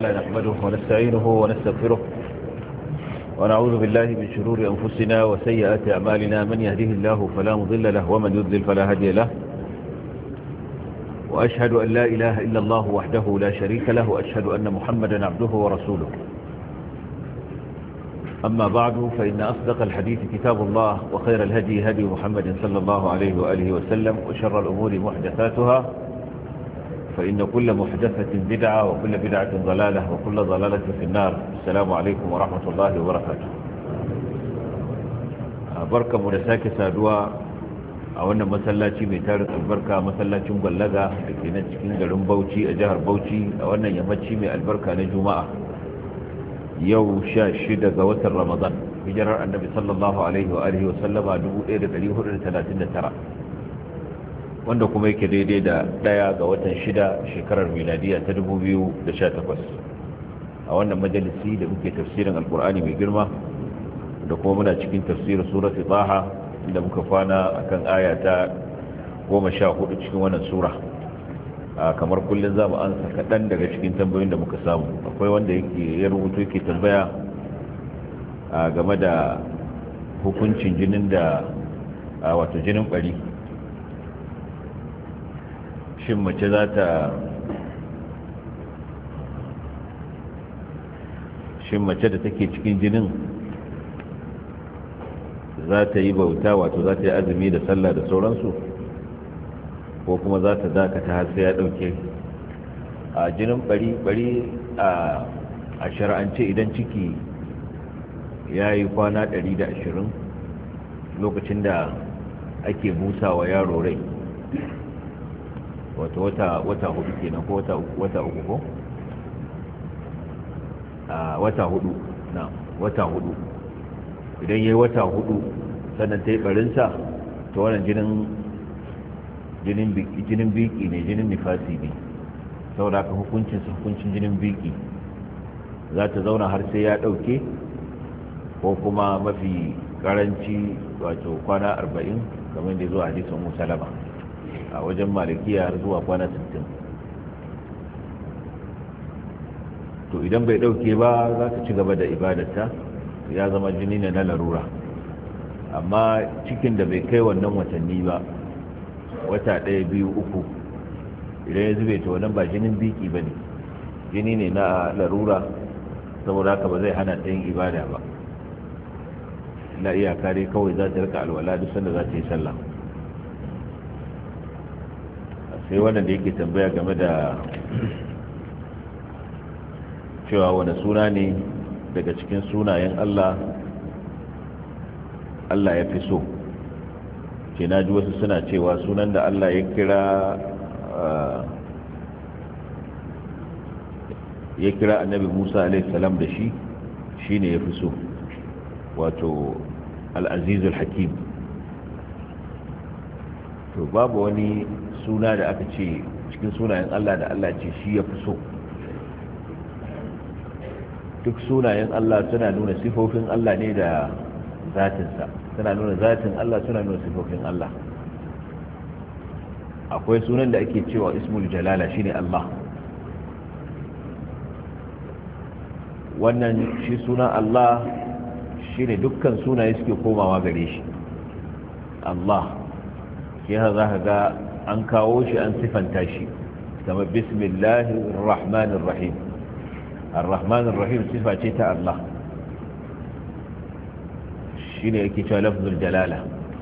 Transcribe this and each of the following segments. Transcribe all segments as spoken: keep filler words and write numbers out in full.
نحمده ونستعينه ونستغفره ونعوذ بالله من شرور أنفسنا وسيئات أعمالنا. من يهده الله فلا مضل له ومن يضلل فلا هادي له، وأشهد أن لا إله إلا الله وحده لا شريك له، وأشهد أن محمدا عبده ورسوله. أما بعد، فإن أصدق الحديث كتاب الله، وخير الهدي هدي محمد صلى الله عليه وآله وسلم، وشر الأمور محدثاتها، فإن كل محدثة بدعة وكل بدعة ضلالة وكل ضلالة في النار. السلام عليكم ورحمة الله وبركاته. بركة مرساكة سادوا أولا مسلاتي ميتارك البركة مسلاتي مبلغة لكي نتكين قلن بوتي أجهر بوتي أولا يمتشي من البركة نجوماء يو شاشد قوة رمضان بجرر النبي صلى الله عليه وآله وسلم أدوه إيرد عليه ثلاثين ترى، wanda kuma yake daidai da daya ga watan shida shekarar miladiya ta dubu biyu da sha takwas, a wannan majalisi da muke tafsirin alkur'ani mai girma da kuma muna cikin tafsirin surati taha, inda muka kwana akan aya ta goma sha hudu cikin wannan sura. Kamar kullum za mu ansa kaɗan daga cikin tambayoyin da muka samu. Akwai wanda yake ya rubuto yake tambaya game da hukuncin jinin da wato jinin bari. Shin mace za ta shin mace da take cikin jinin za ta yi bauta, wato za ta yi azumi da sallah da sauransu, ko kuma za ta dakata har sai ya dauke? A jinin bari bari a a shar'ance idan ciki ya yi kwana ɗari da ashirin lokacin da ake busa wa yaro rai, wata wata wata hudu kenan ko wata wata uku ko a wata hudu na wata hudu idan yayi wata hudu sannan tayi barin sa, to wannan jinin jinin biki jinin biki ne, jinin nifasi ne. saboda haka hukuncin sa hukuncin jinin biki. za ta zauna har sai ya dauke, ko kuma mafi karanci wato kwana arba'in kamar da zuwa hadisin Ummu Salama. A wajen malikiya har zuwa kwana sittin. To idan bai dauke ba, za ta ci gaba da ibadarta, ya zama jini ne na larura. Amma cikin da bai kai wannan watanni ba, wata ɗaya biyu uku, idan ya zube ta wannan ba jinin biki ba ne, jini ne na larura, saboda haka ba zai hana ta yin ibada ba. na iyaka dai kawai za ta rika alwala duk sanda za ta yi sallah. Sai wannan da yake tambaya game da cewa wani suna ne daga cikin sunayen Allah Allah ya fi so. ke na ji wasu suna cewa sunan da Allah ya kira ya kira annabi Musa alaihi salam da shi shine ya fi so, wato al-azizul hakim. to babu wani suna da aka ce cikin sunayen Allah da Allah ce shi ya fi so. duk sunayen Allah suna nuna sifofin Allah ne da zatinsa, suna nuna zatin Allah, suna nuna sifofin Allah. akwai sunan da ake cewa ismul jalala shine Allah. wannan shi sunan Allah shine dukkan sunaye suke komawa gare shi. Allah shi za ka ga an kawo shi an sifanta shi kamar bismillahir rahmanir rahim. ar-rahmanir rahim sifa ce ta Allah, shine yake cewa lafzul jalala.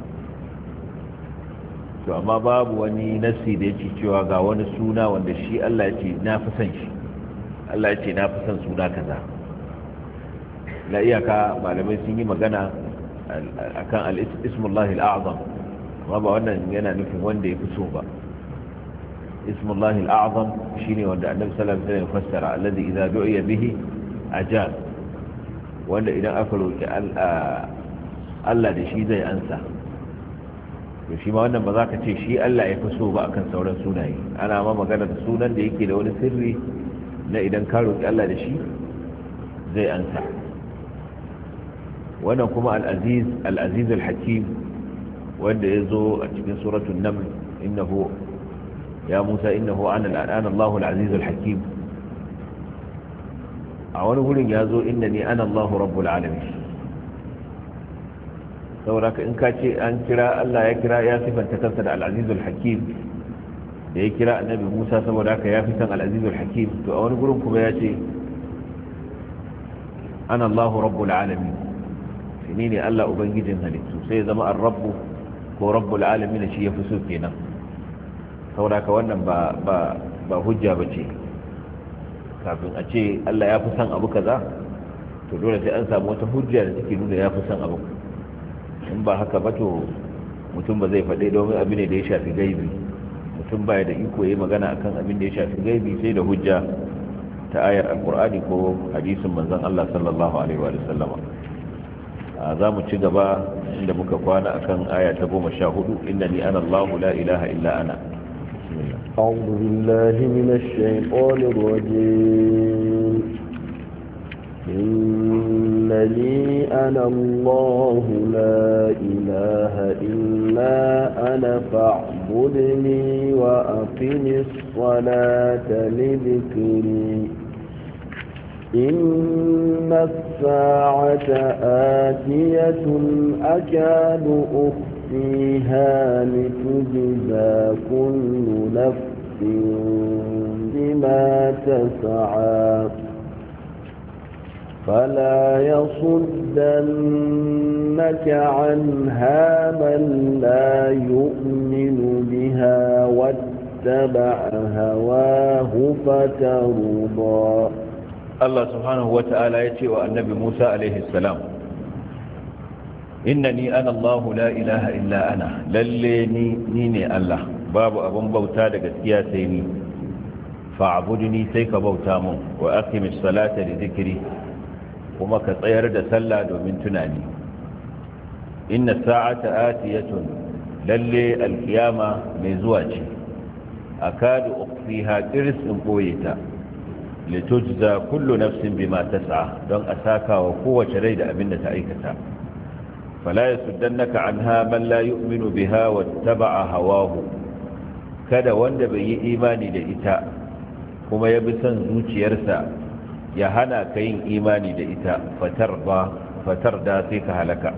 to amma babu wani nasi da yake cewa ga wani suna wanda shi Allah ya ce na fi son shi, Allah ya ce na fi son suna kaza. la iyaka malamai sun yi magana akan al-ismullahi al-a'zam, amma ba wannan yana nufin wanda ya fi so ba. ismullahi al'azam shine wanda annabi sallallahu alaihi wasallam fassara alladhi idza du'iya bihi ajab, wanda idan aka roki Allah da shi zai ansa. to shi ma wannan ba za ka ce shi Allah ya fi so ba akan sauran sunaye. ana ma magana da sunan da yake da wani sirri na idan ka roki Allah da shi zai ansa. wannan kuma al-aziz al-aziz al-hakim wanda yazo a cikin suratul naml, innahu ya Musa innahu ana al-ana Allahu al-aziz al-hakim. a wani gurin ya zo inda ni ana Allahu rabbul alamin. saboda in ka ce an kira Allah ya kira ya sifanta kansa da al-azizul hakim da ya kira annabi Musa saboda haka ya fi san al-azizul hakim, to a wani gurin kuma ya ce ana Allahu rabbul alamin, shi ne Allah ubangijin halittu, sai ya zama ar-rabbu ko rabbul alamin shi yafi so kenan. saboda haka wannan ba ba ba hujja bace kafin a ce Allah ya fi san abu kaza, to dole sai an samu wata hujja da take nuna ya fi san abu. in ba haka ba to mutum ba zai faɗe domin abin da ya shafi gaibi, mutum baya da iko yi magana akan abin da ya shafi gaibi sai da hujja ta ayar alkur'ani ko hadisin manzon Allah sallallahu alaihi wa sallama. za mu ci gaba inda muka kwana akan aya ta goma sha hudu, innani ana Allahu la ilaha illa ana. أعوذ بالله من الشيطان الرجيم. إنني أنا الله لا إله إلا أنا فاعبدني وأقم الصلاة لذكري. إن الساعة آتية أكاد أخفيها لتجزى كل نفس بما تسعى فلا يصدنك عنها من لا يؤمن بها واتبع هواه فترضى. الله سبحانه وتعالى يتي النبي موسى عليه السلام إنني أنا الله لا إله إلا أنا لليني نيني الله باب أبن بوتا دقسكيا سيني فاعبدني سيك بوتا من وأقم الصلاة لذكري kuma ka tsayar da sallah domin tunani. inna sa'ata atiyatun lalle alkiyama mai zuwa ce akadu ukhfiha qirsin boyeta litujza kullu nafsin bima tas'a don a saka wa kowace rai da abin da ta aikata. fala yasuddannaka anha man la yu'minu biha wattaba'a hawahu, kada wanda bai yi imani da ita kuma ya bi son zuciyarsa ya hana ka yin imani da ita fatar da sai ka halaka.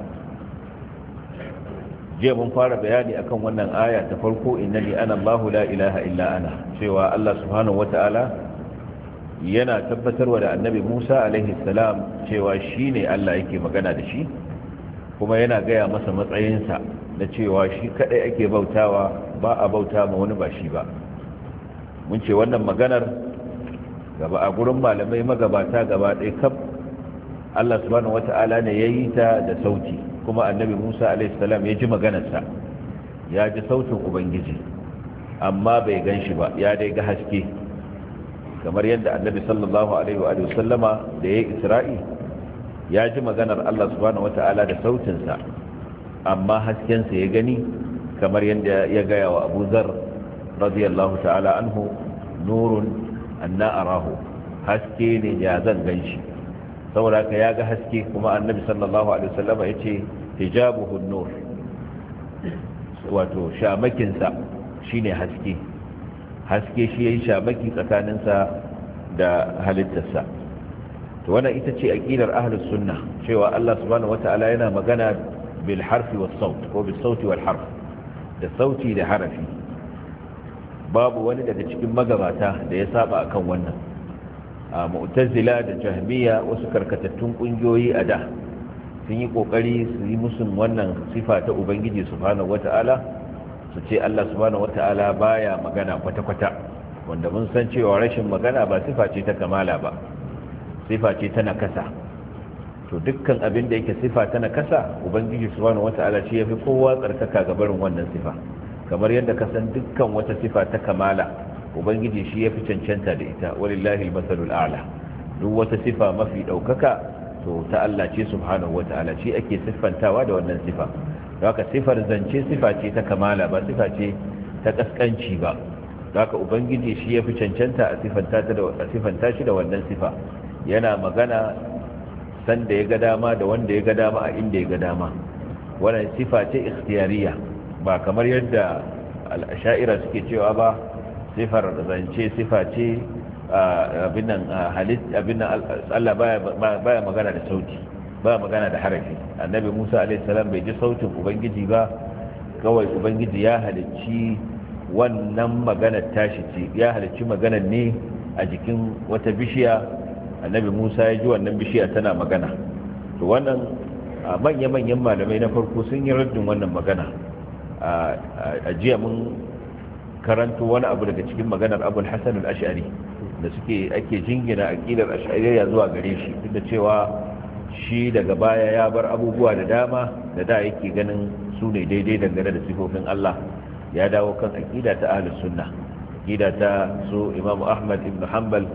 jiya mun fara bayani akan wannan aya ta farko, innani ana Allahu la ilaha illa ana, cewa Allah subhanahu wata'ala yana tabbatarwa da annabi Musa alaihi salam cewa shine Allah yake magana da shi, kuma yana gaya masa matsayinsa da cewa shi kadai ake bautawa, ba a bauta ma wani ba shi ba. mun ce wannan maganar gaba a gurin malamai magabata gaba ɗaya kaf Allah subhanahu wata'ala ne ya yi ta da sauti, kuma annabi Musa alaihi salam ya ji maganarsa, ya ji sautin ubangiji amma bai gan shi ba, ya dai ga haske, kamar yadda annabi sallallahu alaihi wa sallama da ya yi isra'i ya ji maganar Allah subhanahu wata'ala da sautinsa amma haskensa ya gani, kamar yadda ya gaya wa Abu Dharr radiyallahu ta'ala anhu, nurun anna arahu, haske ne ya zan ganshi. saboda haka ya ga haske, kuma annabi sallallahu alaihi wasallam ya ce hijabuhu nur, wato shamakinsa shine haske, haske shi yayi shamaki tsakaninsa da halittarsa. to wannan ita ce aqidar ahlus sunna, cewa Allah subhanahu wataala yana magana bil harfi was saut, ko bis sauti wal harf, da sauti da harafi. babu wani daga cikin magabata da ya saba akan wannan. a mu'tazila da jahmiya, wasu karkatattun kungiyoyi a da sun yi kokari su yi musun wannan sifa ta ubangiji subhanahu wata'ala, su ce Allah subhanahu wata'ala baya magana kwata-kwata, wanda mun san cewa rashin magana ba sifa ce ta kamala ba, sifa ce ta nakasa. to dukkan abin da yake sifa ta nakasa, ubangiji subhanahu wata'ala shi yafi kowa tsarkaka ga barin wannan sifa. kamar yadda ka san dukkan wata sifa ta kamala, ubangiji shi ya fi cancanta da ita, walillahi almasalul a'la. duk wata sifa mafi daukaka to ta Allah ce subhanahu wata'ala, shi ake siffantawa da wannan sifa. haka sifar zance sifa ce ta kamala, ba sifa ce ta kaskanci ba. haka ubangiji shi ya fi cancanta a siffanta ta da a siffanta shi da wannan sifa. yana magana san da ya ga dama da wanda ya ga dama a inda ya ga dama. wannan sifa ce ikhtiyariya, ba kamar yadda al'asha'ira suke cewa ba sifar zance sifa ce abin nan halitta abin nan Allah baya baya magana da sauti baya magana da harafi. Annabi Musa alaihi salam bai ji sautin ubangiji ba, kawai ubangiji ya halicci wannan maganar tashi ce, ya halicci maganar ne a jikin wata bishiya. Annabi Musa ya ji wannan bishiya tana magana. To wannan manya-manyan malamai na farko sun yi raddin wannan magana. A jiya mun karanto wani abu daga cikin maganar Abul Hasan al-Ash'ari da suke ake jingina aqidar Ash'ariyya zuwa gare shi, duk da cewa shi daga baya ya bar abubuwa da dama da da yake ganin su ne daidai dangane da sifofin Allah, ya dawo kan aqida ta ahlus sunna, aqida ta su Imam Ahmad ibn Hanbal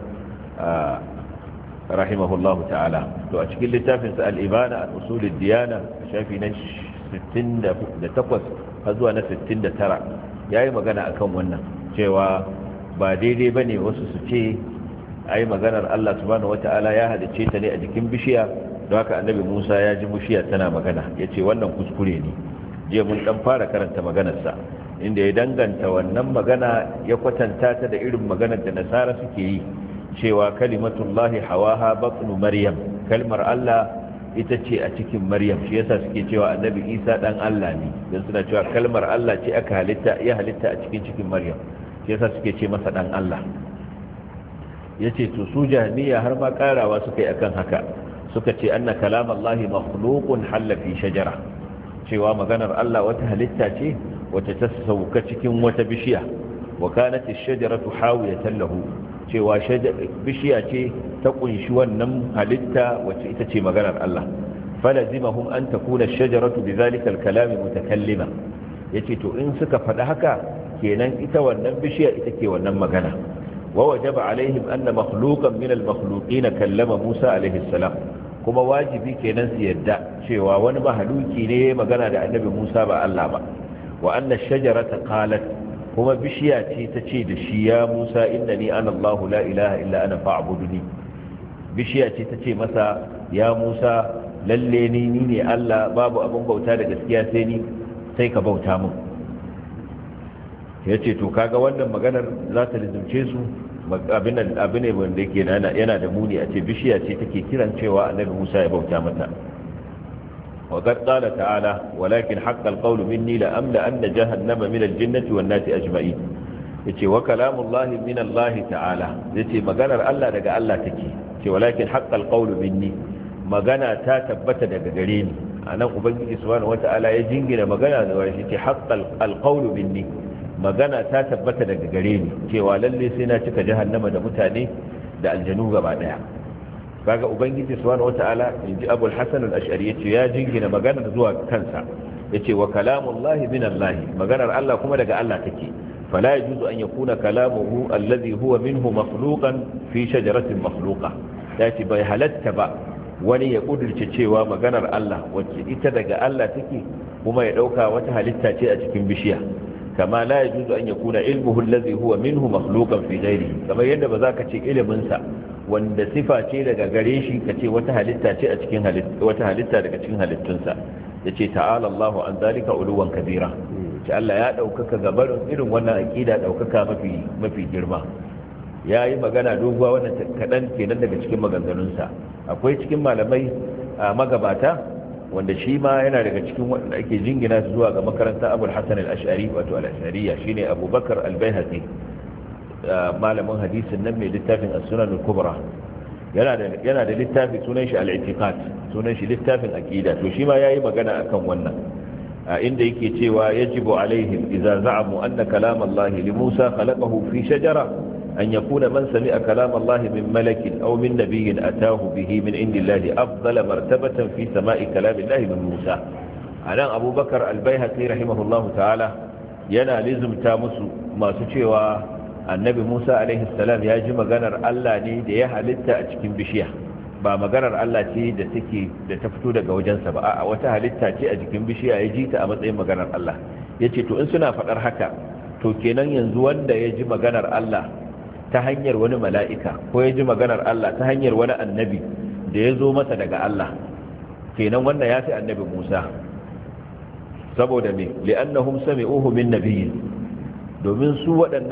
rahimahullahu ta'ala. To a cikin littafin sa al-Ibana an usul ad-diyana shafi na sittin da takwas har zuwa na sittin da tara yayi magana akan wannan, cewa ba daidai bane wasu su ce ai maganar Allah subhanahu wata'ala ya halice ta ne a jikin bishiya, don haka annabi Musa ya ji bishiya tana magana. Yace wannan kuskure ne. Jiya mun dan fara karanta maganar sa inda ya danganta wannan magana, ya kwatanta ta da irin maganar da nasara suke yi, cewa kalimatullahi hawaha batnu maryam, kalmar Allah ita ce a cikin maryam. Shi yasa suke cewa annabi Isa dan Allah ne, dan suna cewa kalmar Allah ce aka halitta ya halitta a cikin cikin maryam, shi yasa suke ce masa dan Allah. Yace to su jahmiya har ma karawa suka yi akan haka, suka ce anna kalamallahi makhluqun halla fi shajara, cewa maganar Allah wata halitta ce wata ta sauka cikin wata bishiya, wa kanat ash-shajaratu hawiyatan lahu, cewa bishiya ce ta kunshi wannan halitta wacce ita ce maganar Allah. falazimahum an takuna ash-shajaratu bidhalika al-kalam mutakallima, yace to in suka faɗa haka kenan ita wannan bishiya ita ke wannan magana. wa wajaba alaihim anna makhluqan min al-makhluqin kallama Musa alaihi salam, kuma wajibi kenan su yadda cewa wani mahaluki ne magana da annabi Musa ba Allah ba. wa anna ash-shajarata qalat, kuma bishiya ce ta ce da shi ya Musa innani ana Allah la ilaha illa ana fa'buduni. Bishiya ce ta ce masa ya Musa lalle ni ni ne Allah, babu abin bauta da gaskiya sai ni, sai ka bauta mun. Yace to kaga wannan maganar za ta lizumce su, abin abin ne wanda yake yana da muni a ce bishiya ce take kiran cewa annabi Musa ya bauta mata. وقد قال تعالى ولكن حق القول مني لأملأن جهنم من الجنة والناس أجمعين. yace wa kalamullahi min Allah ta'ala, yace maganar Allah daga Allah take, ce walakin haqqal qawlu minni, magana ta tabbata daga gare ni. Anan ubangiji subhanahu wata'ala ya jingina magana da wani ce haqqal alqawlu minni, magana ta tabbata daga gare ni, cewa lalle sai na cika jahannama da mutane da aljanu gaba daya. kaga ubangiji subhanahu wataala inji abul hasan al-ash'ari yace ya jingina maganar zuwa kansa, yace wa kalamullahi min Allah, maganar Allah kuma daga Allah take. fala yajuzu an yakuna kalamuhu alladhi huwa minhu makhluqan fi shajaratin makhluqa, yace bai halatta ba wani ya kudurce cewa maganar Allah wacce ita daga Allah take kuma ya dauka wata halitta ce a cikin bishiya. kama la yajuzu an yakuna ilmuhu alladhi huwa minhu makhluqan fi ghairihi, kamar yadda ba za ka ce ilimin sa wanda sifa ce daga gare shi kace wata halitta ce a cikin halitta, wata halitta daga cikin halittunsa. yace ta'ala Allahu an zalika uluwan kabira, ce Allah ya daukaka gabarin irin wannan aqida, daukaka mafi mafi girma. yayi magana doguwa wannan kadan kenan daga cikin maganganunsa. akwai cikin malamai magabata wanda shi ma yana daga cikin wanda ake jingina su zuwa ga makaranta Abul Hasan al-Ash'ari, wato al-Ash'ariyya, shine Abu Bakar al-Baihaqi, malamin hadisin nan mai littafin as-Sunan al-Kubra. yana da yana da littafi sunan shi al-I'tiqad, sunan shi littafin aqida. to shi ma yayi magana akan wannan, inda yake cewa yajibu alaihim idza za'amu anna kalam Allah li Musa khalaqahu fi shajara an yakuna man sami'a kalam Allah min malakin aw min nabiyyin ataahu bihi min indillahi afdala martabatan fi sama'i kalam Allah min Musa. anan Abu Bakar al-Baihaqi rahimahullahu ta'ala yana lizumta musu masu cewa annabi Musa alaihi salam ya ji maganar Allah ne da ya halitta a cikin bishiya, ba maganar Allah ce da take da ta fito daga wajensa ba, a wata halitta ce a jikin bishiya ya ji ta a matsayin maganar Allah. yace to in suna faɗar haka, to kenan yanzu wanda ya ji maganar Allah ta hanyar wani mala'ika, ko ya ji maganar Allah ta hanyar wani annabi da ya zo masa daga Allah, kenan wannan ya fi annabi Musa. saboda me? li'annahum sami'uhu min nabiyyin, domin su waɗannan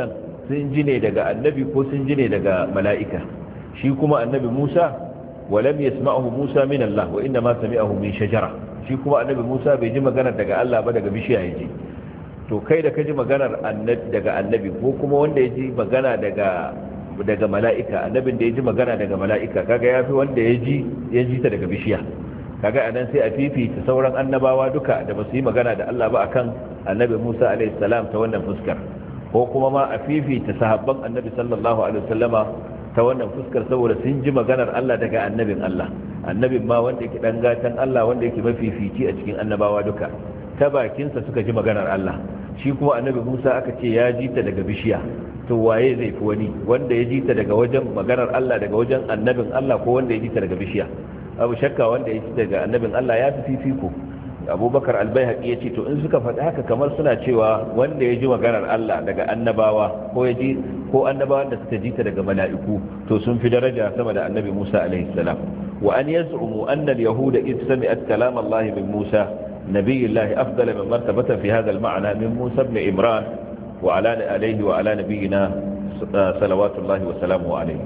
sun ji ne daga annabi ko sun ji ne daga mala'ika shi kuma annabi Musa walam yasma'ahu Musa min Allah wa inna ma sami'ahu min shajara shi kuma annabi Musa bai ji maganar daga Allah ba daga bishiya yaji to kai da ka ji maganar annabi daga annabi ko kuma wanda ya ji magana daga daga mala'ika annabin da ya ji magana daga mala'ika kaga yafi wanda ya ji ya ji ta daga bishiya kaga anan sai a fifita sauran annabawa duka da ba su yi magana da Allah ba akan annabi Musa alaihi salam ta wannan fuskar ko kuma ma a fifita sahabban annabi sallallahu alaihi wasallama ta wannan fuskar saboda sun ji maganar Allah daga annabin Allah annabin ma wanda yake dan gatan Allah wanda yake mafifici a cikin annabawa duka ta bakinsa suka ji maganar Allah shi kuma annabi Musa aka ce ya ji ta daga bishiya to waye zai fi wani wanda ya ji ta daga wajen maganar Allah daga wajen annabin Allah ko wanda ya ji ta daga bishiya abu shakka wanda ya ji daga annabin Allah ya fi fifiko abubakar albayhaqi ya ce to in suka faɗi haka kamar suna cewa wanda ya ji maganar Allah daga annabawa ko ya ji ko annabawan da suka ji ta daga mala'iku to sun fi daraja sama da annabi Musa alaihi salam wa an yaz'umu anna al-yahuda id sami'at kalam Allah min Musa nabiyullahi afdala min martabata fi hadha al-ma'na min Musa ibn Imran wa ala alayhi wa ala nabiyyina salawatullahi wa salamuhu alayhi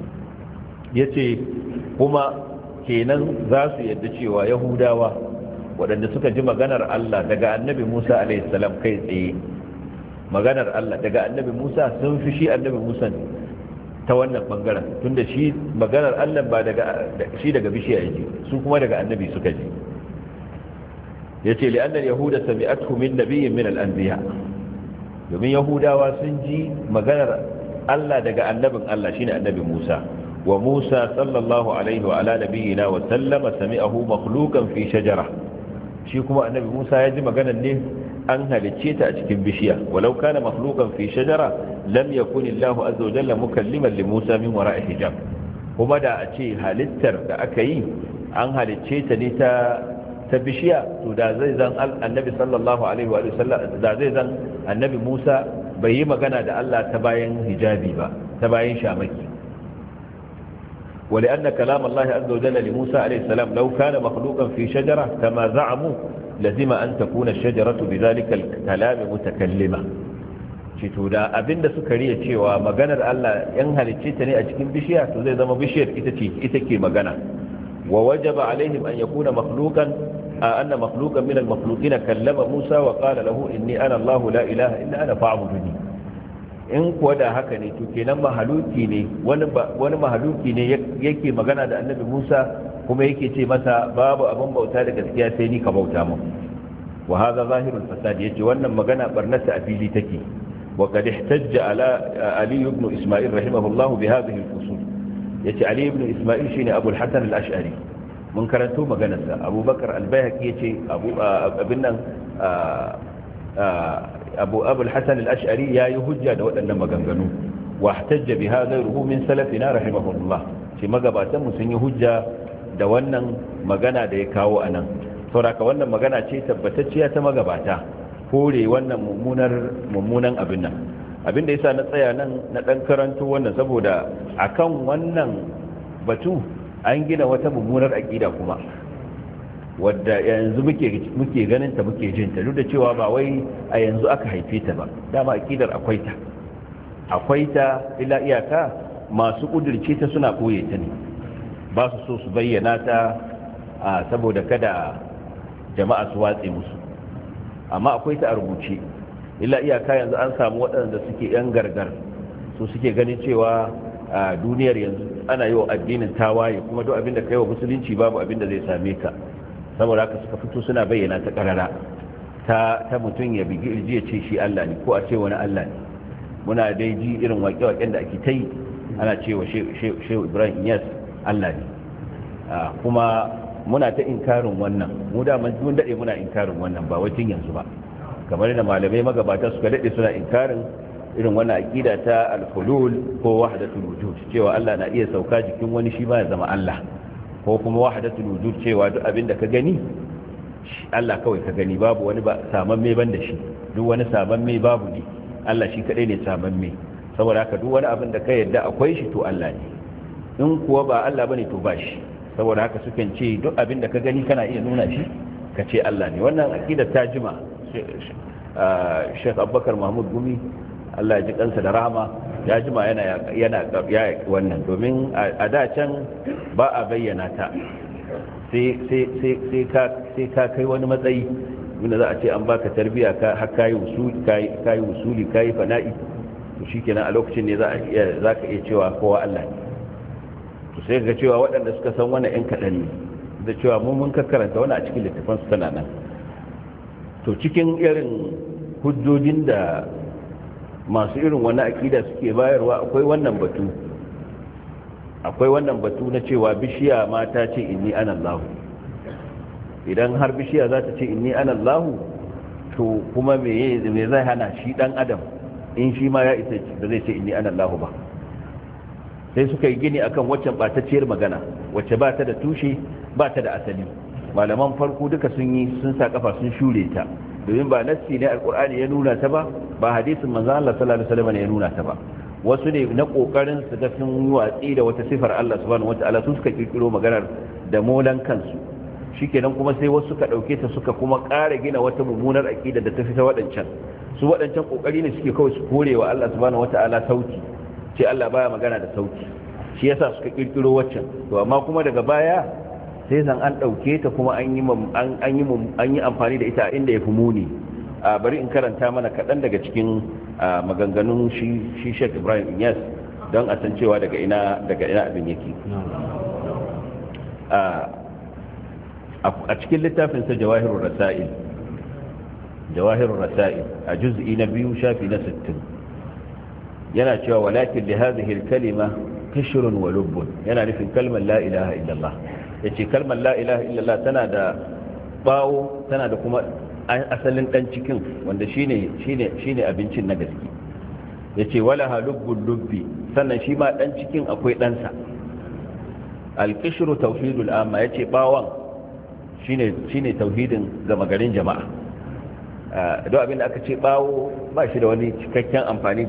yace kuma kenan za su yadda cewa yahudawa waɗanda suka ji maganar Allah daga annabi Musa alaihi salam kai tsaye maganar Allah daga annabi Musa sun fi shi annabi Musa ta wannan bangaren tunda shi maganar Allah ba daga shi daga bishiya yake su kuma daga annabi suka ji yace li anna al-yahuda sami'athu min nabiyyin min al-anbiya domin yahudawa sun ji maganar Allah daga annabin Allah shine annabi Musa wa Musa sallallahu alaihi wa ala nabiyyina wa sallama sami'ahu makhluqan fi shajara shi kuma annabi Musa ya ji maganar ne an halicce ta a cikin bishiya walau kana makhluqan fi shajara lam yakun Allah azza wa jalla mukalliman li Musa min wara'i hijab kuma da a ce halittar da aka yi an halicce ta ne ta ta bishiya to da zai zan annabi sallallahu alaihi wa sallam da zai zan annabi Musa bai yi magana da Allah ta bayan hijabi ba ta bayan shamaki ولأن كلام الله عز وجل لموسى عليه السلام لو كان مخلوقا في شجرة كما زعموا لزم أن تكون الشجرة بذلك الكلام متكلمة شتودا أبند سكرية شوى مغانا الله ينهل الشيطاني أجكين بشيء تزيد ما بشيء إتكي مغانا ووجب عليهم أن يكون مخلوقا أن مخلوقا من المخلوقين كلم موسى وقال له إني أنا الله لا إله إلا أنا فاعبدني in kuwa da haka ne to kenan mahaluki ne wani mahaluki ne yake magana da annabi Musa kuma yake ce masa babu abin bauta da gaskiya sai ni ka bauta mu wa hadha zahirul fasad yace wannan magana barnata a fili take wa qad ihtajja ala ali ibn isma'il rahimahullah bi hadhihi al-fusul yace ali ibn isma'il shine abul hasan al-ash'ari mun karanto maganarsa abubakar al-bayhaqi yace abu abin nan abu abul hasan al-ash'ari yayi hujja da waɗannan maganganu wa ihtajja bi hadha ruhu min salafina rahimahullah shi magabatan mu sun yi hujja da wannan magana da ya kawo anan saboda wannan magana ce tabbatacciya ta magabata kore wannan mummunar mummunan abin nan abin da yasa na tsaya nan na dan karanto wannan saboda akan wannan batu an gina wata mummunar aqida kuma wadda yanzu muke ganin ta muke jin ta duk da cewa ba wai a yanzu aka haife ta ba dama akidar akwai ta akwai ta ila iyaka masu kudirce ta suna koye ta ne ba su so su bayyana ta saboda kada jama'a su watse musu amma akwai ta a rubuce ila iyaka yanzu an samu waɗanda suke yan gargar su suke ganin cewa a duniyar yanzu ana yi wa addinin tawaye kuma duk abin da kai wa musulunci babu abin da zai same ka saboda haka suka fito suna bayyana ta karara ta ta mutum ya bigi irji ya ce shi Allah ne ko a ce wani Allah ne muna dai ji irin waƙe-waƙen da ake ta yi ana cewa shehu Ibrahim Iyas Allah ne kuma muna ta inkarin wannan mu da mun dade muna inkarin wannan ba wacin yanzu ba kamar da malamai magabata suka dade suna inkarin irin wannan aqida ta al-hulul ko wahdatul wujud cewa Allah na iya sauka jikin wani shi ba ya zama Allah ko kuma wahdatul wujud cewa duk abin da ka gani Allah kawai ka gani babu wani ba samamme ban da shi duk wani samamme babu ne Allah shi kadai ne samamme saboda haka duk wani abin da ka yarda akwai shi to Allah ne in kuwa ba Allah bane to ba shi saboda haka sukan ce duk abin da ka gani kana iya nuna shi ka ce Allah ne wannan aqida ta jima Sheikh Abubakar Mahmud Gumi Allah ya ji kansa da rahama ya jima yana yana ya wannan domin a da can ba a bayyana ta sai sai sai sai ka sai ka kai wani matsayi wanda za a ce an baka tarbiya ka har kai usuli kai kai usuli kai fana'i to shikenan a lokacin ne za a iya zaka iya cewa kowa Allah ne to sai ga cewa waɗanda suka san wannan ɗan kaɗan ne da cewa mun mun karanta wani a cikin littafin su tana nan to cikin irin hujjojin da masu irin wani akida suke bayarwa akwai wannan batu akwai wannan batu na cewa bishiya ma ta ce inni ana Allah idan har bishiya za ta ce inni ana Allah to kuma me me zai hana shi dan adam in shi ma ya isa da zai ce inni ana Allah ba sai suka yi gini akan waccan batacciyar magana wacce ba ta da tushe ba ta da asali malaman farko duka sun yi sun sa kafa sun shure ta domin ba nassi ne alkur'ani ya nuna ta ba ba hadisin manzo Allah sallallahu alaihi wasallam ne ya nuna ta ba wasu ne na kokarin su ga sun yi watsi da wata sifar Allah subhanahu wataala su suka kirkiro maganar da molan kansu shikenan kuma sai wasu suka dauke ta suka kuma ƙara gina wata mummunar aqida da ta fita wadancan su wadancan kokari ne suke kawai su korewa Allah subhanahu wataala sauti ce Allah baya magana da sauti shi yasa suka kirkiro waccan to amma kuma daga baya sai zan an ɗauke ta kuma an yi amfani da ita inda ya fi muni a bari in karanta mana kaɗan daga cikin maganganun shi Sheikh Ibrahim Inyas don a san cewa daga ina abin yake a cikin littafinsa jawahirun rasa'il jawahirun rasa'il a juz'i na biyu shafi na sittin yana cewa walakin li hadhihi al-kalima qishrun wa lubbun yana nufin kalmar la ilaha illallah yace kalmar la ilaha illallah tana da bawo tana da kuma asalin dan cikin wanda shine shine shine abincin na gaske yace wala halubbul lubbi sannan shi ma dan cikin akwai dan sa al-qishru tauhidul amma yace bawon shine shine tauhidin gama garin jama'a don abin da aka ce bawo ba shi da wani cikakken amfani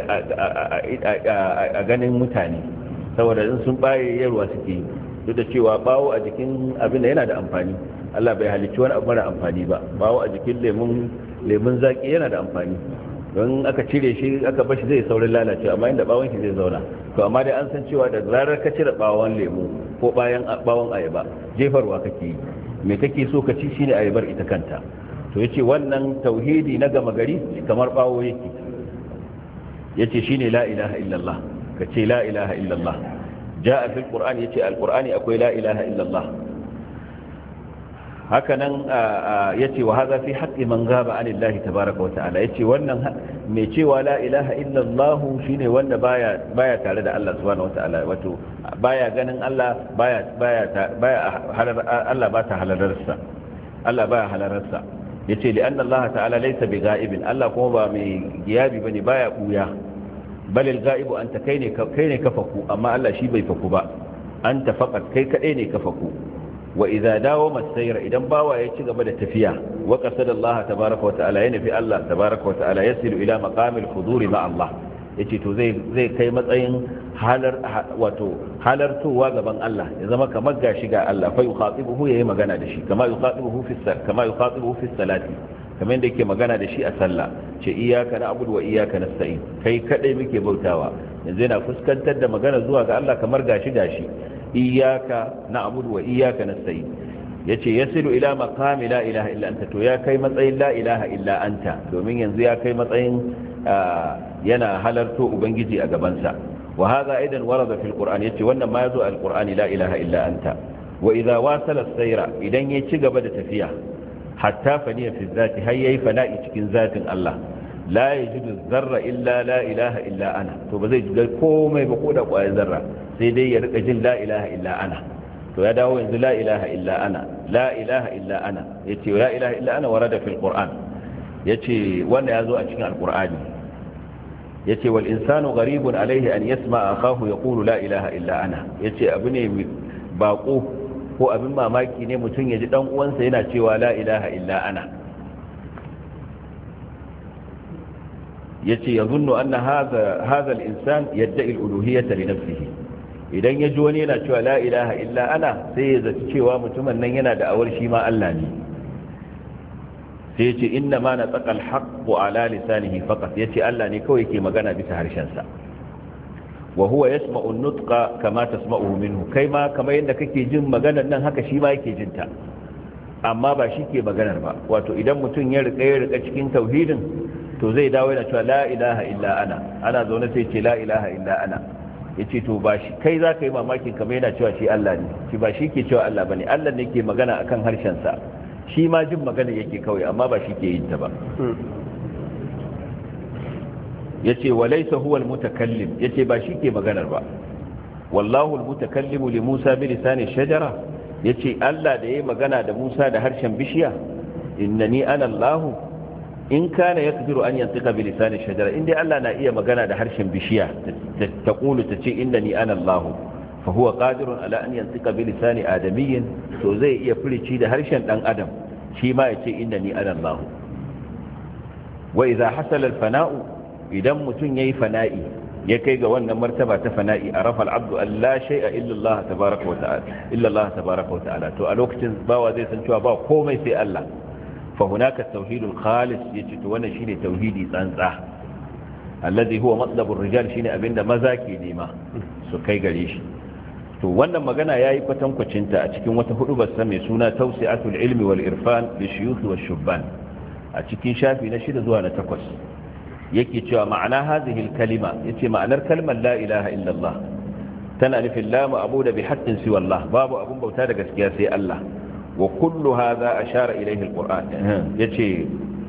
a ganin mutane saboda in sun baye yarwa suke yi duk da cewa bawo a jikin abin da yana da amfani Allah bai halicci wani abu mara amfani ba bawo a jikin lemun lemun zaki yana da amfani don aka cire shi aka bashi zai saurin lalace amma inda bawon shi zai zauna to amma dai an san cewa da zarar ka cire bawon lemu ko bayan bawon ayaba jefarwa kake yi me kake so ka ci shine ayabar ita kanta to yace wannan tauhidi na gama gari kamar bawo yake yace shine la ilaha illallah kace la ilaha illallah jaa fil qur'an yace alqur'ani akwai la ilaha illallah hakanan yace wa hadha fi haqqi man ghaba anillahi tabaaraka wa ta'ala yace wannan mai cewa la ilaha illallah shine wanda baya baya tare da Allah subhanahu wa ta'ala wato baya ganin Allah baya baya baya Allah ba ta halararsa Allah baya halararsa yace li anna Allah ta'ala laysa bi ghaibin Allah kuma ba mai giyabi bane baya buya bal al ghaibu anta kai ne kai ne ka faku amma Allah shi bai faku ba anta faqat kai kadai ne ka faku wa idza dawama as-sayr idan bawa ya ci gaba da tafiya wa qasada Allah tabaaraka wa ta'ala yana fi Allah tabaaraka wa ta'ala yasilu ila maqamil huduri ma Allah yace to zai zai kai matsayin halar wato halartowa gaban Allah ya zama kamar gashi ga Allah fa yukhatibuhu yayi magana da shi kama yukhatibuhu fi sal kama yukhatibuhu fi salati kamar yadda yake magana da shi a sallah ce iyyaka na'budu wa iyyaka nasta'in kai kadai muke bautawa yanzu yana fuskantar da magana zuwa ga Allah kamar gashi gashi iyyaka na'budu wa iyyaka nasta'in yace yasilu ila maqami la ilaha illa anta to ya kai matsayin la ilaha illa anta domin yanzu ya kai matsayin yana halarto ubangiji a gabansa wa hadha aidan warada fil qur'an yace wannan ma yazo al qur'ani la ilaha illa anta wa idha wasala as-sayra idan ya ci gaba da tafiya hatta faniya fi zati har yayi fana'i cikin zatin Allah la yajidu zarra illa la ilaha illa ana to ba zai ji komai ba ko da kwayar zarra sai dai ya rika jin la ilaha illa ana to ya dawo yanzu la ilaha illa ana la ilaha illa ana yace la ilaha illa ana warada fil qur'an yace wanda yazo a cikin alqur'ani yace wal insanu gharibun alayhi an yasma'a akahu yaqulu la ilaha illa ana yace abu ne bako ko abin mamaki ne mutum ya ji dan uwansa yana cewa la ilaha illa ana yace yazunnu anna hadha hadha al insan yad'i al uluhiyyah li nafsihi idan ya ji wani yana cewa la ilaha illa ana sai ya zaci cewa mutumin nan yana da awar shi ma Allah ne sai yace inna ma nataqa al-haqqu ala lisanihi faqat yace Allah ne kawai yake magana bisa harshen sa wa huwa yasma'u an-nutqa kama tasma'uhu minhu kai ma kamar yadda kake jin maganar nan haka shi ma yake jin ta amma ba shi ke maganar ba. Wato idan mutum ya rika ya rika cikin tauhidin to zai dawo yana cewa la ilaha illa ana ana zaune sai ce la ilaha illa ana yace to ba shi kai zaka yi mamakin kamar yana cewa shi Allah ne shi ba shi ke cewa Allah bane Allah ne ke magana akan harshen sa shi ma jin magana yake kawai amma ba shi ke yin ta ba. yace walaysa huwa almutakallim yace ba shi ke maganar ba. wallahu almutakallimu li Musa bi lisani shajara yace Allah da yayi magana da Musa da harshen bishiya innani ana Allah in kana yaqdiru an yantiqa bi lisani shajara indai Allah na iya magana da harshen bishiya ta kulu tace innani ana Allah fa huwa qadirun ala an yantiqa bi lisani adamiyyin to zai iya furici da harshen dan adam shi ma yace innani ana Allah. wa idha hasala al-fana'u idan mutun yayi fana'i ya kai ga wannan martaba ta fana'i arafa al-abdu an la shay'a illa Allah tabaaraka wa ta'ala illa Allah tabaaraka wa ta'ala to a lokacin bawa zai san cewa ba komai sai Allah. fa hunaka at-tauhid al-khalis yace to wannan shine tauhidi tsantsa alladhi huwa matlab ar-rijal shine abinda maza ke nema su kai gare shi. to wannan magana yayi kwatankwacin ta a cikin wata hudubar sa mai suna tawsi'atul ilmi wal irfan li shuyukh wa shubban a cikin shafi na shida zuwa na takwas yake cewa ma'ana hadhihi al-kalima yace ma'anar kalmar la ilaha illa Allah tana nufin la ma'budu bi haqqin siwa Allah babu abun bauta da gaskiya sai Allah wa kullu hadha ashara ilayhi al-Qur'an yace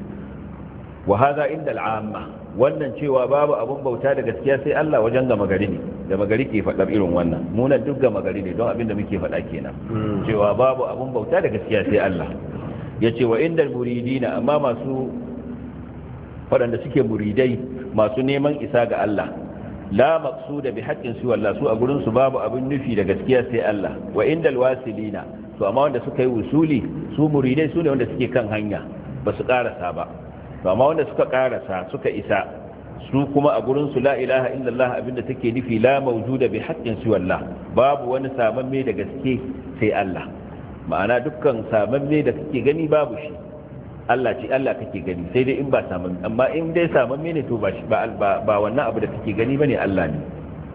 wa hadha inda al-amma wannan cewa babu abun bauta da gaskiya sai Allah wajen gama gari ne da magari ke fadar irin wannan mu nan duk gama gari ne don abinda muke fada kenan cewa babu abun bauta da gaskiya sai Allah yace wa inda al-muridina amma masu waɗanda suke muridai masu neman isa ga Allah la maqsuda bi haqqin su wallah su a gurin su babu abin nufi da gaskiya sai Allah wa indal wasilina to amma wanda suka yi usuli su muridai su ne wanda suke kan hanya ba su karasa ba to amma wanda suka karasa suka isa su kuma a gurin su la ilaha illallah abinda take nufi la mawjuda bi haqqin su wallah babu wani samamme da gaske sai Allah ma'ana dukkan samamme da kake gani babu shi Allah ce Allah kake gani sai dai in ba saman amma in dai saman ne to ba shi ba ba wannan abu da kake gani bane Allah ne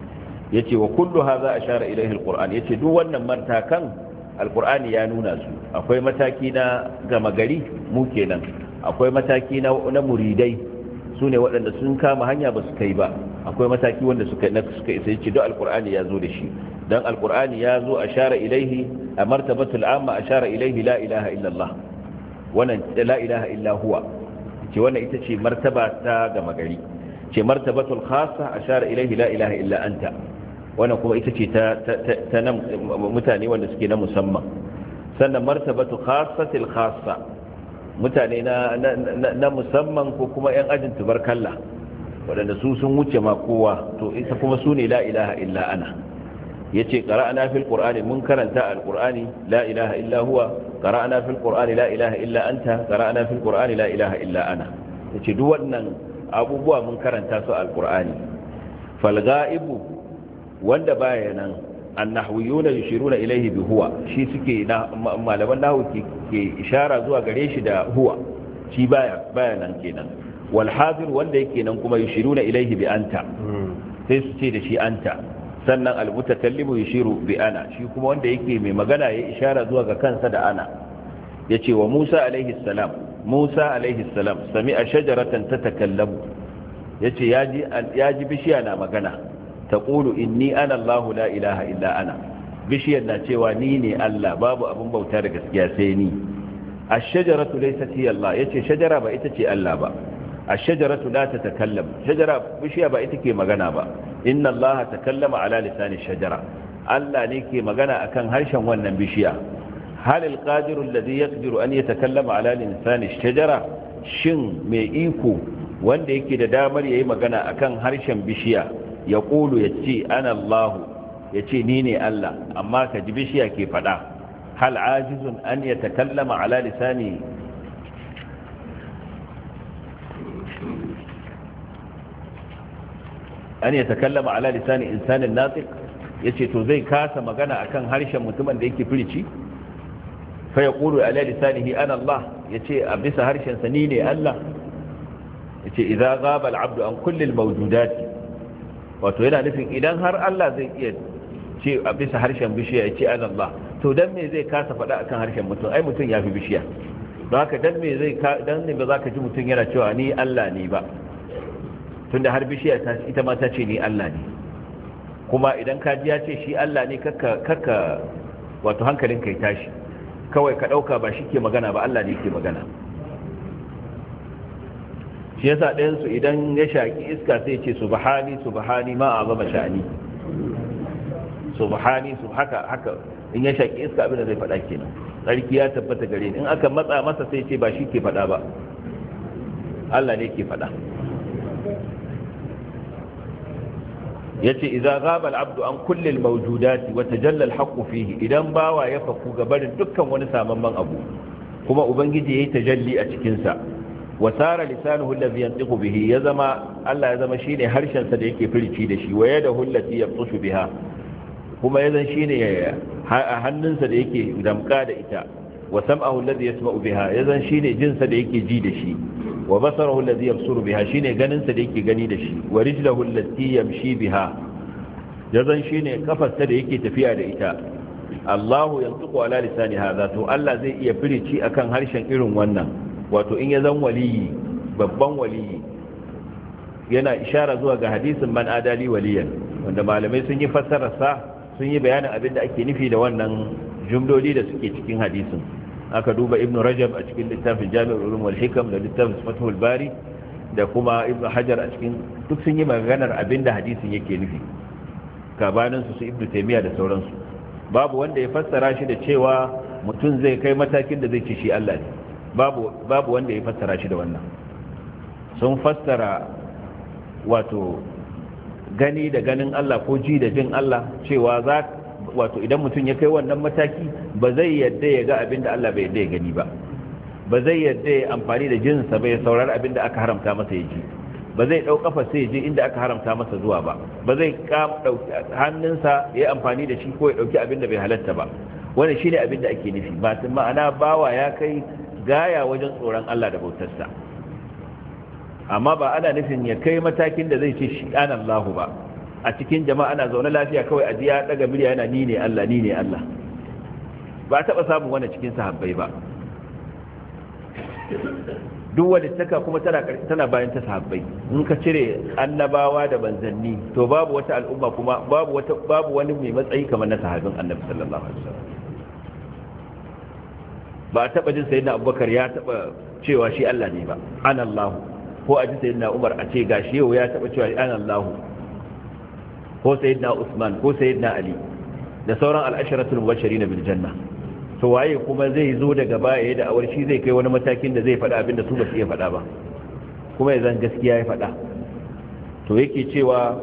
yace wa kullu hadha ashara ilayhi alquran yace duk wannan martakan alqurani ya nuna su akwai mataki na gama gari mu kenan akwai mataki na na muridai sune waɗanda sun kama hanya ba su kai ba akwai mataki wanda suka na suka isa yace duk alqurani ya zo da shi dan alqurani ya zo ashara ilayhi a martabatul amma ashara ilayhi la ilaha illa Allah wannan la ilaha illa huwa ce wannan ita ce martaba ta gama gari ce martabatul khassa ashara ilayhi la ilaha illa anta wannan kuma ita ce ta ta nan mutane wanda suke na musamman sannan martabatu khassatil khassa mutane na na musamman ko kuma yan ajin tubarkalla wadanda su sun wuce ma kowa to ita kuma su ne la ilaha illa ana yace qara'ana fil qur'ani mun karanta al-qur'ani la ilaha illa huwa qara'ana fil qur'ani la ilaha illa anta qara'ana fil qur'ani la ilaha illa ana yace duk wannan abubuwa mun karanta su al-qur'ani fal ghaibu wanda baya nan annahwiyuna yushiruna ilayhi bi huwa shi suke malaman nahwu ke ishara zuwa gare shi da huwa shi baya baya nan kenan wal hadir wanda yake nan kuma yushiruna ilayhi bi anta sai su ce da shi anta sannan almutakallimu yushiru bi ana shi kuma wanda yake mai magana ya ishara zuwa ga kansa da ana yace wa Musa alaihi salam Musa alaihi salam sami'a shajaratan tatakallamu yace yaji yaji bishiya na magana taqulu inni ana Allah la ilaha illa ana bishiyar na cewa ni ne Allah babu abun bauta da gaskiya sai ni ash-shajaratu laysat hiya Allah yace shajara ba ita ce Allah ba ash-shajaratu la tatakallam shajara bishiya ba ita ke magana ba inna allaha takallama ala lisani shajara Allah ne ke magana akan harshen wannan bishiya hal alqadiru alladhi yaqdiru an yatakallama ala lisani shajara shin mai iko wanda yake da damar yayi magana akan harshen bishiya ya kulu yace ana Allah yace ni ne Allah amma ka ji bishiya ke fada hal ajizun an yatakallama ala lisani an ya takallama ala lisani insanin natiq yace to zai kasa magana akan harshen mutumin da yake firici fa yaqulu ala lisanihi ana Allah yace a bisa harshen sa ni ne Allah yace idza ghaba al-'abdu an kulli al-mawjudat wato yana nufin idan har Allah zai iya ce a bisa harshen bishiya yace ana Allah to dan me zai kasa faɗa akan harshen mutum ai mutum yafi bishiya don haka dan me zai dan ne ba za ka ji mutum yana cewa ni Allah ne ba tunda har bishiya ta ita ma ta ce ni Allah ne kuma idan ka ji ya ce shi Allah ne kakka kakka wato hankalin kai tashi kawai ka dauka ba shi ke magana ba Allah ne ke magana shi yasa ɗayan su idan ya shaki iska sai ya ce subhani subhani ma azama sha'ani subhani su haka haka in ya shaki iska abin da zai faɗa kenan sarki ya tabbata gare ni in aka matsa masa sai ce ba shi ke faɗa ba Allah ne ke faɗa yace idza ghaba al-'abdu an kulli al-mawjudati wa tajalla al-haqqu fihi idan bawa ya faku gabarin dukkan wani samamman abu kuma ubangiji yayi tajalli a cikin sa wa sara lisanuhu alladhi yantiqu bihi ya zama Allah ya zama shine harshen sa da yake firici da shi wa yadahu allati yabtashu biha kuma yazan shine hannunsa da yake damka da ita wa sam'ahu alladhi yasma'u biha yazan shine jinsa da yake ji da shi wa basarahu alladhi yabsuru biha shine ganin sa da yake gani da shi wa rijluhu allati yamshi biha yazan shine kafarsa da yake tafiya da ita Allahu yantiqu ala lisani hadha to Allah zai iya firici akan harshen irin wannan wato in ya zan waliyi babban waliyi yana ishara zuwa ga hadisin man adali waliyan wanda malamai sun yi fassarar sa sun yi bayanin abin da ake nufi da wannan jumloli da suke cikin hadisin aka duba ibnu rajab a cikin littafin jami'ul ulum wal hikam da littafin fathul bari da kuma ibnu hajar a cikin duk sun yi maganar abin da hadisin yake nufi gabanin su su ibnu taymiya da sauransu babu wanda ya fassara shi da cewa mutum zai kai matakin da zai ci shi Allah ne babu babu wanda ya fassara shi da wannan sun fassara wato gani da ganin Allah ko ji da jin Allah cewa za wato idan mutum ya kai wannan mataki ba zai yadda ya ga abin da Allah bai yadda ya gani ba ba zai yadda ya amfani da jinsa bai saurari abin da aka haramta masa ya ji ba zai ɗau kafa sai ya je inda aka haramta masa zuwa ba ba zai ɗauki hannunsa ya yi amfani da shi ko ya ɗauki abin da bai halatta ba wannan shine abin da ake nufi ba ma'ana bawa ya kai gaya wajen tsoron Allah da bautarsa amma ba ana nufin ya kai matakin da zai ce shi an Allahu ba a cikin jama'a ana zaune lafiya kawai a ya daga murya yana ni ne Allah ni ne Allah ba taɓa samun wannan cikin sahabbai ba duk wanda taka kuma tana tana bayan ta sahabbai in ka cire annabawa da banzanni to babu wata al'umma kuma babu wata babu wani mai matsayi kamar na sahabin Annabi sallallahu alaihi wasallam ba a taɓa jin sayyidina Abubakar ya taɓa cewa shi Allah ne ba ana Allah ko a ji sayyidina Umar a ce gashi yau ya taɓa cewa ana Allah ko sayyidina Usman ko sayyidina Ali da sauran al-asharatul mubashirin bil janna to waye kuma zai zo daga baya da awar shi zai kai wani matakin da zai faɗa abinda su ba su iya faɗa ba kuma ya zan gaskiya ya faɗa to yake cewa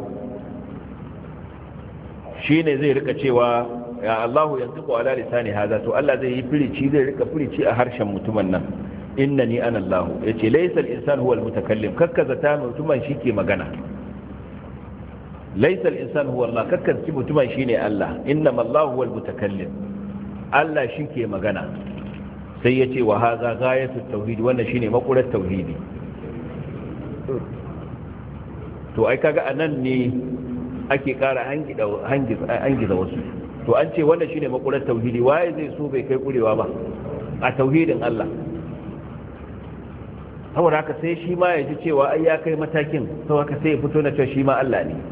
shine zai rika cewa ya Allahu yantiqu ala lisani hada to Allah zai yi firici zai rika firici a harshen mutumin nan innani ana Allah yace laysa al-insan huwa al-mutakallim kakkaza ta mutumin shike magana laysa al-insan huwa Allah kakkaza mutumin shine Allah innama Allah huwa al-mutakallim Allah shike magana sai yace wa hadha ghayatu at-tauhid wannan shine makurar tauhidi to ai kaga anan ne ake kara hangida hangiza wasu to an ce wannan shine makurar tauhidi waye zai so bai kai kurewa ba a tauhidin Allah saboda haka sai shi ma ya ji cewa ai ya kai matakin sau haka sai ya fito na cewa shi ma Allah ne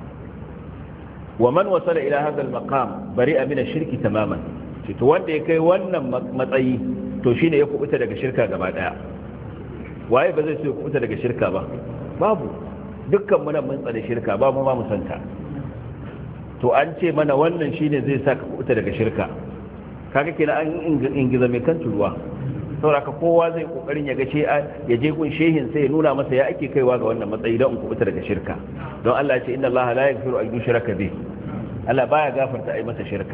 wa man wasala ila hadha al-maqam bari'a min ash-shirki tamaman to wanda ya kai wannan matsayi to shine ya kubuta daga shirka gaba daya waye ba zai so ya kubuta daga shirka ba babu dukkan mu nan mun tsare shirka ba mu ma mu santa to an ce mana wannan shine zai saka kubuta daga shirka kaga kenan an ingiza mai kan turuwa saboda kowa zai kokarin ya ga ce ya je gun shehin sai ya nuna masa ya ake kaiwa ga wannan matsayi don kubuta daga shirka don Allah ya ce inna Allah la yaghfiru an yushraka bih Allah baya gafarta ai masa shirka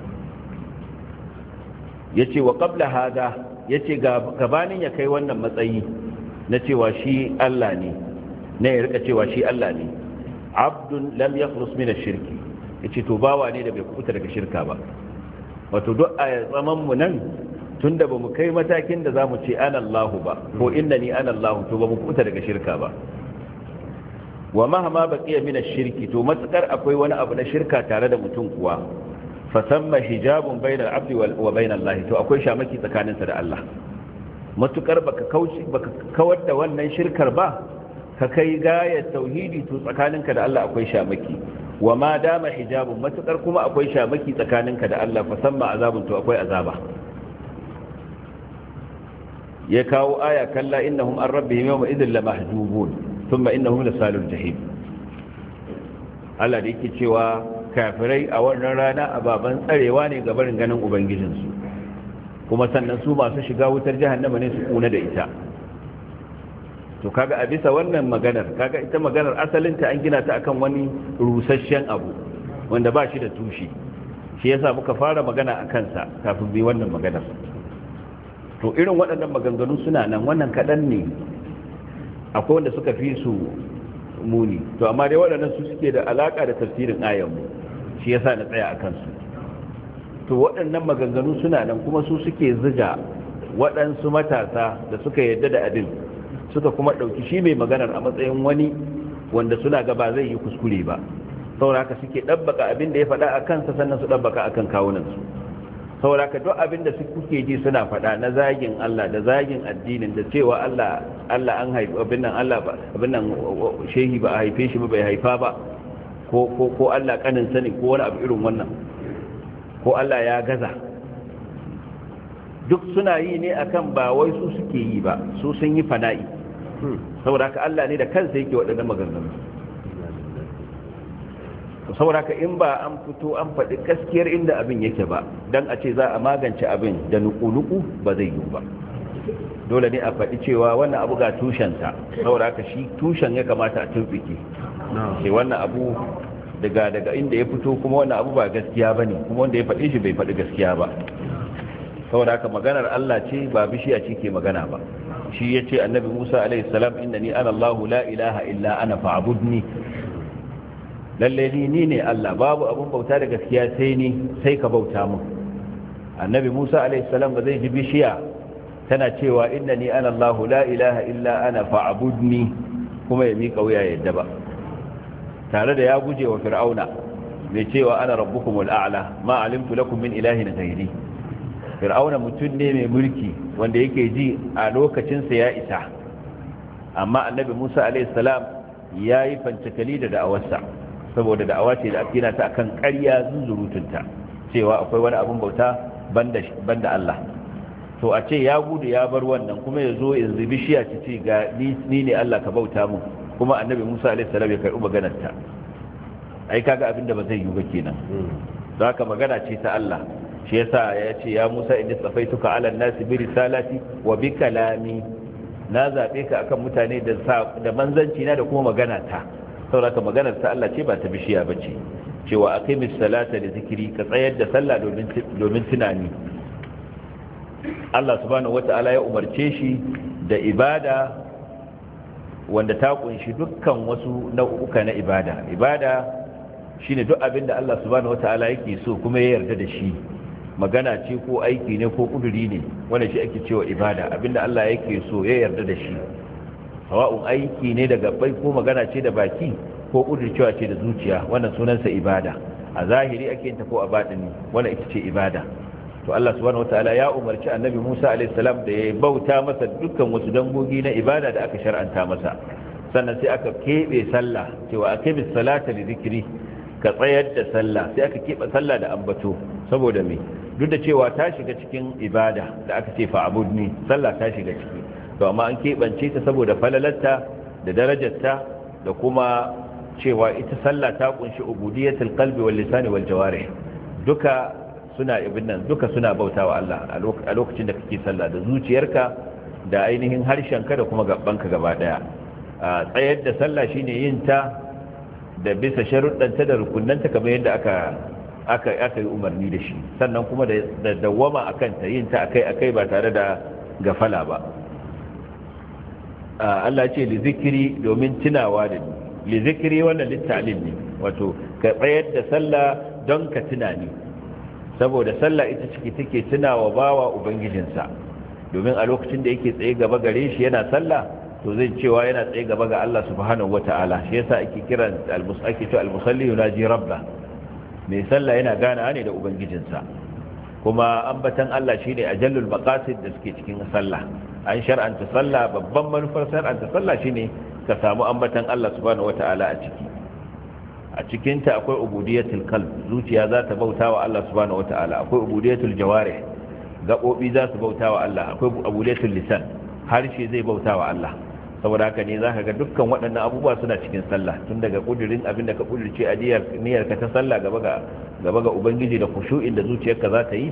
yace wa qabla hada yace gabanin ya kai wannan matsayi na cewa shi Allah ne ne ya rika cewa shi Allah ne abdun lam yakhlus min ash-shirki yace to bawa ne da bai kubuta daga shirka ba wato duk a zaman mu nan tunda bamu kai matakin da zamu ce ana Allahu ba ko innani ana Allahu to bamu kuta daga shirka ba wa mahama baqiya min ash-shirki to matsakar akwai wani abu na shirka tare da mutum kuwa fa samma hijabun bainal abdi wa bainal lahi to akwai shamaki tsakaninsa da Allah matukar baka kauce baka kawar da wannan shirkar ba ka kai gayar tauhidi to tsakaninka da Allah akwai shamaki wa ma dama hijabun matukar kuma akwai shamaki tsakaninka da Allah fa samma azabun to akwai azaba ya kawo aya kalla innahum an rabbihim yawma idhil lamahjubun thumma innahum lasalul jahim Allah da yake cewa kafirai a wannan rana ababan tsarewa ne ga barin ganin ubangijinsu kuma sannan su masu shiga wutar jahannama ne su kuna da ita to kaga a bisa wannan maganar kaga ita maganar asalinta an gina ta akan wani rusasshen abu wanda ba shi da tushe shi yasa muka fara magana a kansa kafin bi wannan maganar to irin waɗannan maganganu suna nan wannan kaɗan ne akwai wanda suka fi su muni to amma dai waɗannan su suke da alaƙa da tafsirin ayanmu shi yasa na tsaya a kansu to waɗannan maganganu suna nan kuma su suke ziga waɗansu matasa da suka yadda da abin suka kuma ɗauki shi mai maganar a matsayin wani wanda suna ga ba zai yi kuskure ba sauraka suke ɗabbaka abin da ya faɗa a kansa sannan su ɗabbaka a kan kawunansu sauraka duk abin da kuke ji suna faɗa na zagin Allah da zagin addinin da cewa Allah Allah an haifi abin nan Allah abin nan shehi ba a haife shi ba bai haifa ba ko ko ko Allah kanin sani ko wani abu irin wannan ko Allah ya gaza duk suna yi ne akan ba wai su suke yi ba su sun yi fana'i saboda haka Allah ne da kansa yake waɗannan maganganu saboda haka in ba an fito an faɗi gaskiyar inda abin yake ba dan a ce za a magance abin da nuku-nuku ba zai yi ba dole ne a faɗi cewa wannan abu ga tushensa saboda haka shi tushen ya kamata a turbike sai wannan abu daga daga inda ya fito kuma wannan abu ba gaskiya bane kuma wanda ya faɗi shi bai faɗi gaskiya ba saboda haka maganar Allah ce ba bishiya ce ke magana ba shi yace annabi Musa alaihi salam innani ana Allah la ilaha illa ana fa'budni lalle ni ni ne Allah babu abun bauta da gaskiya sai ni sai ka bauta mun annabi Musa alaihi salam ba zai ji bishiya tana cewa innani ana Allah la ilaha illa ana fa'budni kuma ya mika wuya yadda ba tare da ya guje wa fir'auna mai cewa ana rabbukumul a'la ma alimtu lakum min ilahin ghayri fir'auna mutum ne mai mulki wanda yake ji a lokacinsa ya isa amma annabi Musa alaihi salam ya yi fancakali da da'awarsa saboda da'awa ce da akina ta akan ƙarya zunzurutunta cewa akwai wani abun bauta banda banda Allah to a ce ya gudu ya bar wannan kuma ya zo yanzu bishiya ce ce ga ni ne Allah ka bauta mu kuma annabi Musa alaihi salam ya karɓi maganarta ai kaga abin da ba zai yi ba kenan don haka magana ce ta Allah shi yasa ya ce ya Musa inni safaituka ala nasi bi risalati wa bi kalami na zabe ka akan mutane da da manzanci na da kuma magana ta saboda maganar ta Allah ce ba ta bishiya bace cewa aqimis salata li zikri ka tsayar da sallah domin domin tunani Allah subhanahu wataala ya umarce shi da ibada wanda ta kunshi dukkan wasu nau'uka na ibada ibada shine duk abin da Allah subhanahu wataala yake so kuma ya yarda da shi magana ce ko aiki ne ko kuduri ne wanda shi ake cewa ibada abinda Allah yake so ya yarda da shi sawa'un aiki ne da gabbai ko magana ce da baki ko kudurcewa ce da zuciya wannan sunansa ibada a zahiri ake yin ta ko a batini wannan ita ce ibada to Allah subhanahu wataala ya umarci annabi Musa alaihi salam da ya bauta masa dukkan wasu dangogi na ibada da aka shar'anta masa sannan sai aka kebe sallah cewa aqimis salata li dhikri ka tsayar da sallah sai aka kebe sallah da ambato saboda me duk da cewa ta shiga cikin ibada da aka ce fa'budni sallah ta shiga ciki to amma an kebance ta saboda falalarta da darajarta da kuma cewa ita sallah ta kunshi ubudiyatul qalbi wal lisani wal jawarih duka suna ibn nan duka suna bautawa Allah a lokacin da kake sallah da zuciyarka da ainihin harshenka da kuma gabbanka gaba daya tsayar da sallah shine yin ta da bisa sharuɗanta da rukunnanta kamar yadda aka aka aka yi umarni da shi sannan kuma da dawwama akan ta yin ta akai akai ba tare da gafala ba Allah ce li zikri domin tunawa da ni li zikri wannan littalin ne wato ka tsayar da sallah don ka tunani saboda sallah ita ciki take tunawa bawa ubangijinsa, domin a lokacin da yake tsaye gaba gare shi yana sallah to zai cewa yana tsaye gaba ga Allah subhanahu wata'ala. shi yasa ake kiran al-musalli to al-musalli yunaji rabba, mai sallah yana gana ne da ubangijinsa. kuma ambatan Allah shine ajallul maqasid da suke cikin sallah. an shar'anta sallah, babban manufar shar'anta sallah shine ka samu ambatan Allah subhanahu wata'ala a ciki. a cikin ta akwai ubudiyatul qalb, zuciya za ta bautawa Allah subhanahu wata'ala. akwai ubudiyatul jawarih, gabobi za su bautawa Allah. akwai ubudiyatul lisan, harshe zai bautawa Allah. saboda haka ne zaka ga dukkan waɗannan abubuwa suna cikin sallah, tun daga kudirin abinda ka kudirce a niyyar ka ta sallah gaba ga gaba ga ubangiji, da khushu'in da zuciyarka za ta yi,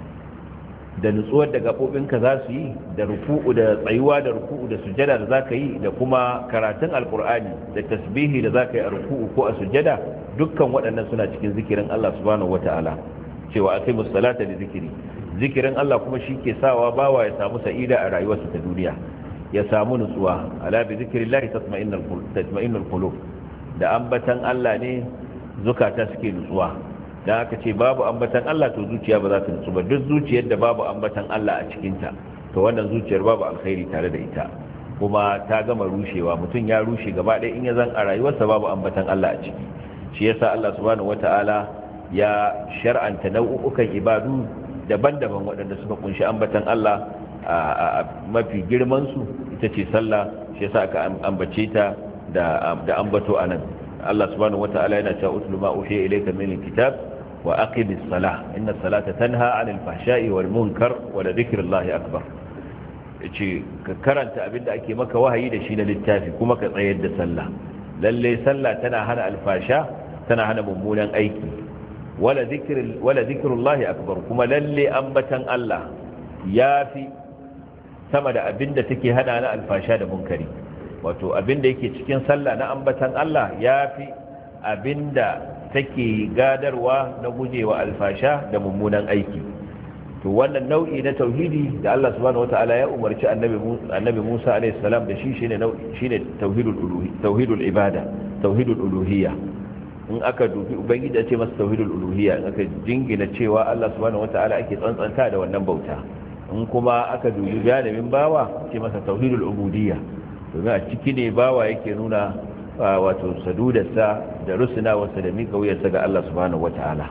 da nutsuwar da gabobinka za su yi, da ruku'u da tsayuwa da ruku'u da sujjada da zaka yi, da kuma karatun alqur'ani da tasbihi da zaka yi a ruku'u ko a sujjada, dukkan waɗannan suna cikin zikirin Allah subhanahu wataala. cewa aqimus salata li zikri, zikirin Allah kuma shi ke sawa bawa ya samu sa'ida a rayuwarsa ta duniya, ya samu nutsuwa. ala bi zikrillahi tatma'innul qulub, da ambatan Allah ne zukata suke nutsuwa. dan aka ce babu ambatan Allah to zuciya ba za ta nutsu ba. duk zuciyar da babu ambatan Allah a cikin ta to wannan zuciyar babu alkhairi tare da ita, kuma ta gama rushewa. mutum ya rushe gaba ɗaya in ya zan a rayuwarsa babu ambatan Allah a ciki. shi yasa Allah subhanahu wataala ya shar'anta nau'ukan ibadu daban-daban waɗanda suka kunshi ambatan Allah. a mafi girman su ita ce sallah, shi yasa aka ambace ta da da ambato anan. Allah subhanahu wataala yana cewa utlu ma uhiya ilayka min alkitab wa aqimis salah inna salata tanha 'anil fahsha'i wal munkar wa la dhikrullahi akbar. yace ka karanta abinda ake maka wahayi da shi na littafi kuma ka tsayar da sallah. lalle sallah tana hana alfasha, tana hana mummunan aiki. wala dhikr wala dhikrullahi akbar, kuma lalle ambatan Allah yafi sama da abinda take hana na alfasha da munkari. wato abinda yake cikin sallah na ambatan Allah yafi abinda take gadarwa na gujewa alfasha da mummunan aiki. to wannan nau'i na tauhidi da Allah subhanahu wataala ya umarci annabi annabi Musa alayhi salam da shi shine nau'i shine tauhidul uluhi tauhidul ibada tauhidul uluhiyya. in aka dubi ubangiji ya ce masa tauhidul uluhiyya, in aka jingina cewa Allah subhanahu wataala ake tsantsanta da wannan bauta. in kuma aka dubi janibin bawa ce masa tauhidul ubudiyya, domin a ciki ne bawa yake nuna wato sadudarsa da rusunawarsa da miƙa wuyarsa ga Allah subhanahu wata'ala.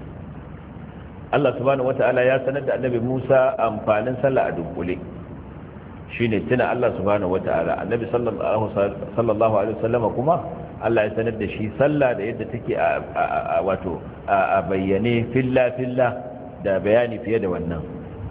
Allah subhanahu wata'ala ya sanar da annabi Musa amfanin sallah a dunkule, shine tuna Allah subhanahu wata'ala. annabi sallallahu alaihi wasallam kuma Allah ya sanar da shi sallah da yadda take a wato a bayyane filla filla da bayani fiye da wannan.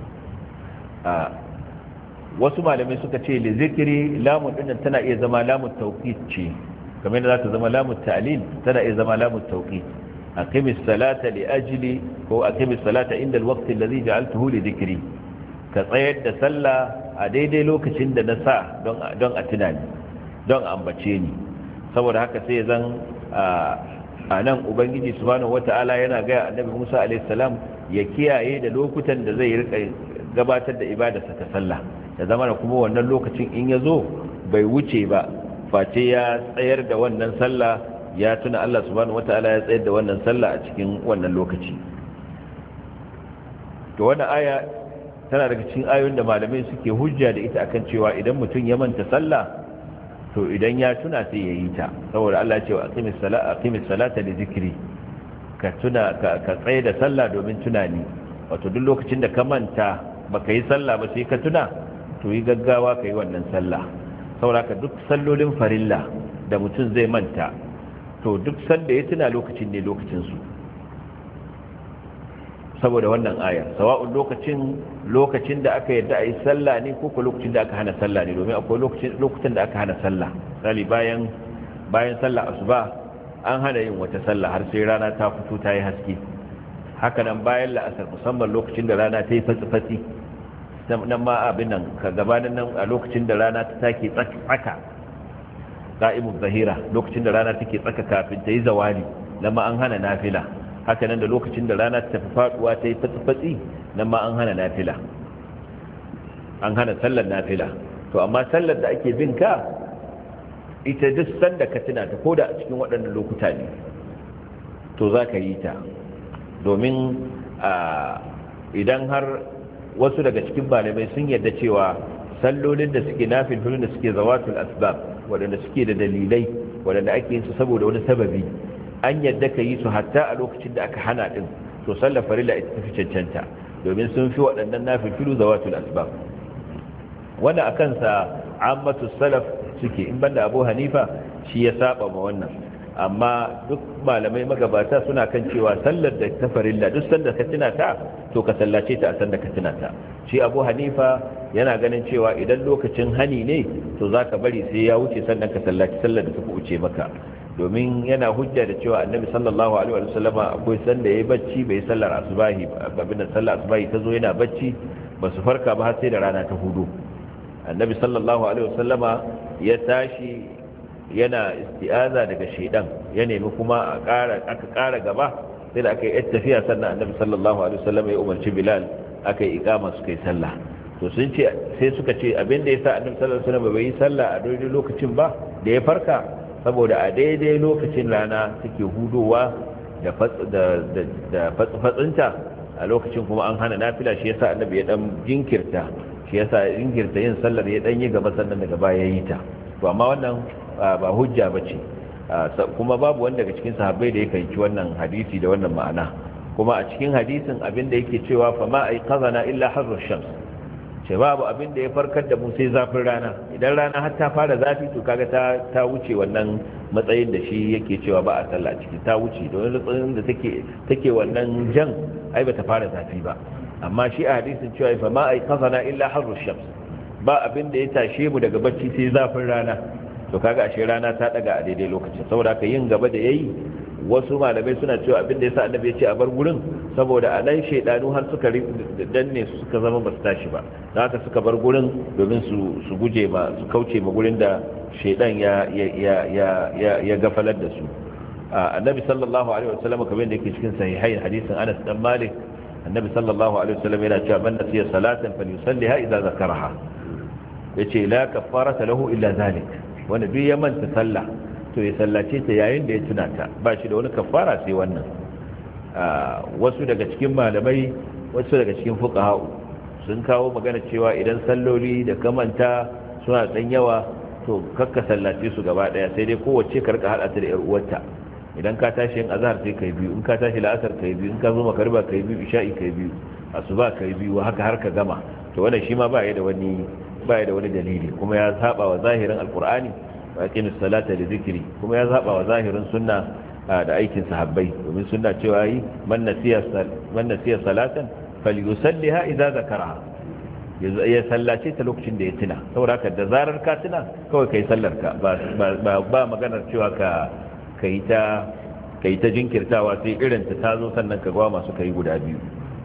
wasu malamai suka ce li zikiri lamun dinnan tana iya zama lamun tawqit ce, kamar yadda za ta zama lamun ta'lil tana iya zama lamun tawqit. aqimis salata li ajli ko aqimis salata inda alwaqt alladhi ja'altuhu li dhikri, ka tsayar da sallah a daidai lokacin da na sa don don a tunani, don ambace ni. saboda haka sai zan a nan ubangiji subhanahu wata'ala yana ga annabi Musa alaihi salam ya kiyaye da lokutan da zai rika gabatar da ibadarsa ta sallah, da zama da kuma wannan lokacin in ya zo bai wuce ba face ya tsayar da wannan sallah, ya tuna Allah subhanahu wataala ya tsayar da wannan sallah a cikin wannan lokaci. to wannan aya tana daga cikin ayoyin da malamai suke hujja da ita akan cewa idan mutum ya manta sallah to idan ya tuna sai ya yi ta, saboda Allah ya ce wa aqimis salata aqimis salata li zikri, ka tuna ka tsayar da sallah domin tunani. wato duk lokacin da ka manta baka yi sallah ba sai ka tuna, to yi gaggawa ka yi wannan sallah. sauraka duk sallolin farilla da mutum zai manta, to duk sanda ya tuna lokacin ne lokacinsu, saboda wannan ayar. sawa'un lokacin lokacin da aka yadda a yi sallah ne ko lokacin da aka hana sallah ne, domin akwai lokacin da aka hana sallah. misali bayan bayan sallah asuba an hana yin wata sallah har sai rana ta fito ta yi haske. haka nan bayan la'asar, musamman lokacin da rana ta yi fatsi-fatsi, nan ma abin nan ka gabanin nan a lokacin da rana ta take tsaka qa'imu zahira, lokacin da rana take tsaka kafin ta yi zawali, nan ma an hana nafila. haka nan da lokacin da rana ta tafi faduwa ta yi fatsi-fatsi, nan ma an hana nafila, an hana sallar nafila. to amma sallar da ake bin ka ita duk sanda ka tuna ta koda a cikin waɗannan lokuta ne to za ka yi ta, domin idan har wasu daga cikin malamai sun yarda cewa sallolin da suke nafilfilun da suke zawatul asbab waɗanda suke da dalilai waɗanda ake yin su saboda wani sababi an yadda ka yi su hatta a lokacin da aka hana din to sallar farilla ita tafi cancanta domin sun fi waɗannan nafilfilu zawatul asbab wanda akan sa ammatu salaf suke in banda Abu Hanifa shi ya saba ma wannan amma duk malamai magabata suna kan cewa sallar da ta farilla duk sanda ka tuna ta to ka sallace ta a sanda ka tuna ta shi Abu Hanifa yana ganin cewa idan lokacin hani ne to zaka bari sai ya wuce sannan ka sallaci sallar da ta wuce maka domin yana hujja da cewa annabi sallallahu alaihi wa sallama akwai sanda yayi bacci bai sallar asubahi abin da sallar asubahi tazo yana bacci ba su farka ba har sai da rana ta hudu annabi sallallahu alaihi wa sallama ya tashi yana isti'aza daga shedan ya nemi kuma a ƙara aka ƙara gaba sai da aka yi tafiya sannan annabi sallallahu alaihi wa sallama ya umarci bilal aka yi iqama su kai sallah to sun ce sai suka ce abin da yasa annabi sallallahu alaihi wa sallama bai yi sallah a daidai lokacin ba da ya farka saboda a daidai lokacin rana take hudowa da fatsinta a lokacin kuma an hana nafila shi yasa annabi ya dan jinkirta shi yasa jinkirta yin sallar ya dan yi gaba sannan daga baya yi ta to amma wannan ba hujja bace kuma babu wanda daga cikin sahabbai da ya fahimci wannan hadisi da wannan ma'ana kuma a cikin hadisin abin da yake cewa fa ma ai qazana illa harru shams ce babu abin da ya farkar da mu sai zafin rana idan rana har ta fara zafi to kaga ta ta wuce wannan matsayin da shi yake cewa ba a sallah ciki ta wuce don lokacin da take take wannan jan ai bata fara zafi ba amma shi a hadisin cewa fa ma ai qazana illa harru shams ba abin da ya tashe mu daga bacci sai zafin rana to kaga ashe rana ta daga a daidai lokacin saboda ka yin gaba da yayi wasu malamai suna cewa abin da yasa annabi ya ce a bar gurin saboda a nan shaidanu har suka danne su suka zama ba su tashi ba don haka suka bar gurin domin su su guje ma su kauce ma gurin da shaidan ya ya ya ya ya gafalar da su annabi sallallahu alaihi wasallam kamar da yake cikin sahihain hadisin Anas dan Malik annabi sallallahu alaihi wasallam yana cewa man nasiya salatan falyusalliha idza zakaraha yace la kafarata lahu illa zalik wanda duk ya manta sallah to ya sallace ta yayin da ya tuna ta ba shi da wani kafara sai wannan wasu daga cikin malamai wasu daga cikin fuqaha sun kawo magana cewa idan salloli da kamanta suna dan yawa to kakka sallace su gaba daya sai dai kowace karka hada ta da yar uwarta idan ka tashi yin azhar sai kai biyu in ka tashi la'asar kai biyu in ka zo magriba kai biyu isha'i kai biyu asuba kai biyu haka har ka gama to wannan shi ma ba ya da wani ba ya da wani dalili kuma ya saba wa zahirin alqur'ani wa aqimis salata li dhikri kuma ya saba wa zahirin sunna da aikin sahabbai domin sunna cewa yi man nasiya man nasiya salatan falyusalliha idza zakaraha ya sallace ta lokacin da ya tuna saboda haka da zarar ka tuna kawai kai sallar ka ba ba ba maganar cewa ka kai ta kai ta jinkirtawa sai irin ta tazo sannan ka ga masu kai guda biyu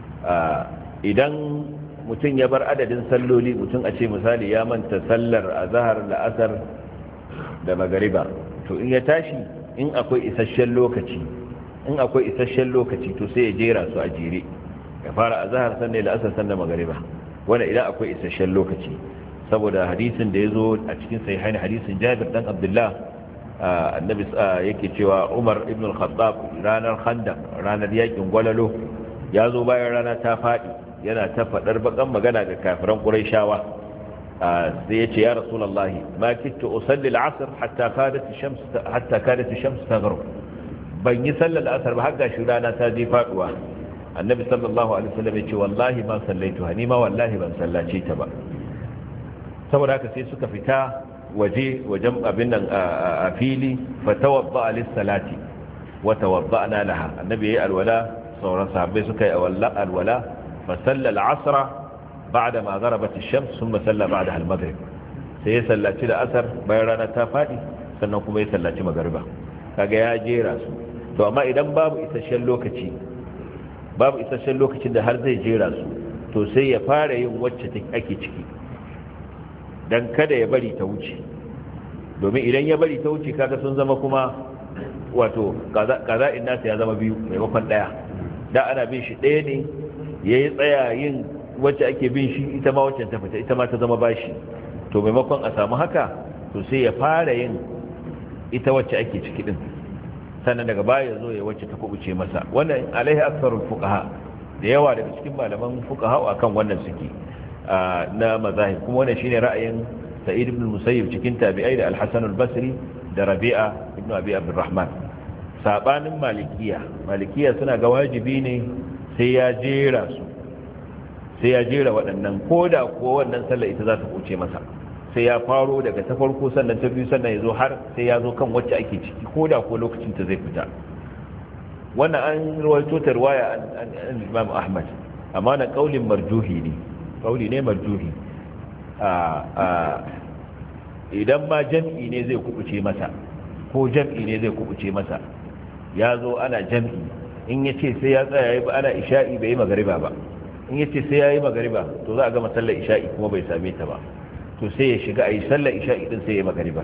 idan mutum ya bar adadin salloli mutum a ce misali ya manta sallar azhar la'asar da magariba to in ya tashi in akwai isasshen lokaci in akwai isasshen lokaci to sai ya jera su a jere ya fara azhar sannan la'asar sannan magariba wanda idan akwai isasshen lokaci saboda hadisin da yazo a cikin sahihain hadisin Jabir dan Abdullah annabi yake cewa Umar ibn al-Khattab ranar Khandaq ranar yakin Gwalalo yazo bayan rana ta fadi yana ta fadar bakan magana ga kafiran Qurayshawa sai yace ya Rasulullahi ma kittu usalli al-'asr hatta kadat ash-shams hatta kadat ash-shams taghrub ban yi sallar al-'asr ba har gashi rana ta je faduwa annabi sallallahu alaihi wasallam yace wallahi ma sallaituha ni ma wallahi ban sallace ta ba saboda haka sai suka fita waje wajen abin nan a fili fatawadda lis-salati wa tawadda'na laha annabi yayi alwala sauran sahabbai suka yi alwala فصلى العصر بعدما غربت الشمس ثم صلى بعدها المغرب sai ya sallaci da asar bayan rana ta fadi sannan kuma ya sallaci magariba kaga ya jera su to amma idan babu isasshen lokaci babu isasshen lokacin da har zai jera su to sai ya fara yin wacce ake ciki dan kada ya bari ta wuce domin idan ya bari ta wuce kaga sun zama kuma wato qaza'in nasu ya zama biyu maimakon daya da ana bin shi daya ne ya yi tsaya yin wacce ake bin shi ita ma wacce ta fita ita ma ta zama bashi to maimakon a samu haka to sai ya fara yin ita wacce ake ciki din sannan daga baya zo ya wacce ta kubuce masa wannan alaihi aksarul fuqaha da yawa daga cikin malaman fuqaha akan wannan suke na mazahib, kuma wannan shine ra'ayin Sa'id ibn Musayyib cikin tabi'ai da Al-Hasan al-Basri da Rabi'a ibn Abi Abdurrahman. Sabanin malikiya, malikiya suna ga wajibi ne sai ya jera su, sai ya jera waɗannan, koda ko wannan sallar ita za ta kuce masa, sai ya faro daga ta farko sannan ta biyu sannan ya zo har sai ya zo kan wacce ake ciki, koda ko lokacin ta zai fita. wannan an rawaito ta riwaya an Imam Ahmad, amma na kaulin marjuhi ne, kauli ne marjuhi. Idan ma jam'i ne zai kubuce masa, ko jam'i ne zai kubuce masa, ya zo ana jam'i, in ya ce sai ya tsaya ya ba ana isha'i bai yi magariba ba, in ya ce sai ya yi magariba to za a gama sallar isha'i kuma bai same ta ba, to sai ya shiga a yi sallar isha'i din sai ya yi magaribar.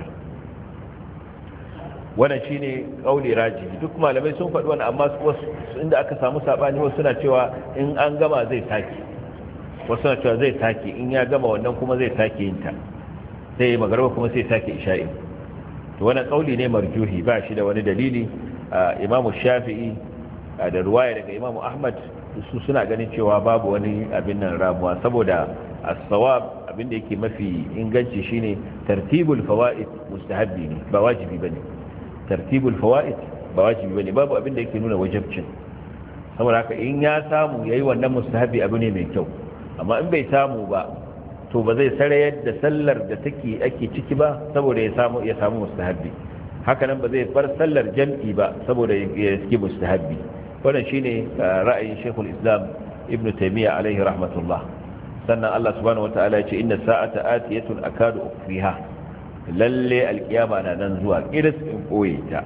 wannan shine kauli raji. Duk malamai sun faɗi wannan, amma wasu inda aka samu sabani, wasu suna cewa in an gama zai take, wasu suna cewa zai take, in ya gama wannan kuma zai take yin ta, sai ya magariba kuma sai take isha'i. to wannan kauli ne marjuhi, ba shi da wani dalili. Imamu Shafi'i da ruwaya daga Imamu Ahmad su suna ganin cewa babu wani abin nan ramuwa, saboda as-sawab abin da yake mafi inganci shine tartibul fawaid mustahabbi ne, ba wajibi bane. tartibul fawaid ba wajibi bane, babu abin da yake nuna wajibcin. saboda haka in ya samu yayi wannan mustahabbi abu ne mai kyau, amma in bai samu ba to ba zai sarayar da sallar da take ake ciki ba saboda ya samu ya samu mustahabbi. haka nan ba zai bar sallar jam'i ba saboda ya ski mustahabbi. wannan shine ra'ayin Sheikhul Islam Ibn Taymiyyah alaihi rahmatullah. sannan Allah subhanahu wataala ya ce inna sa'ata atiyatun akadu ukhfiha, lalle alkiyama na nan zuwa kiris in koye ta.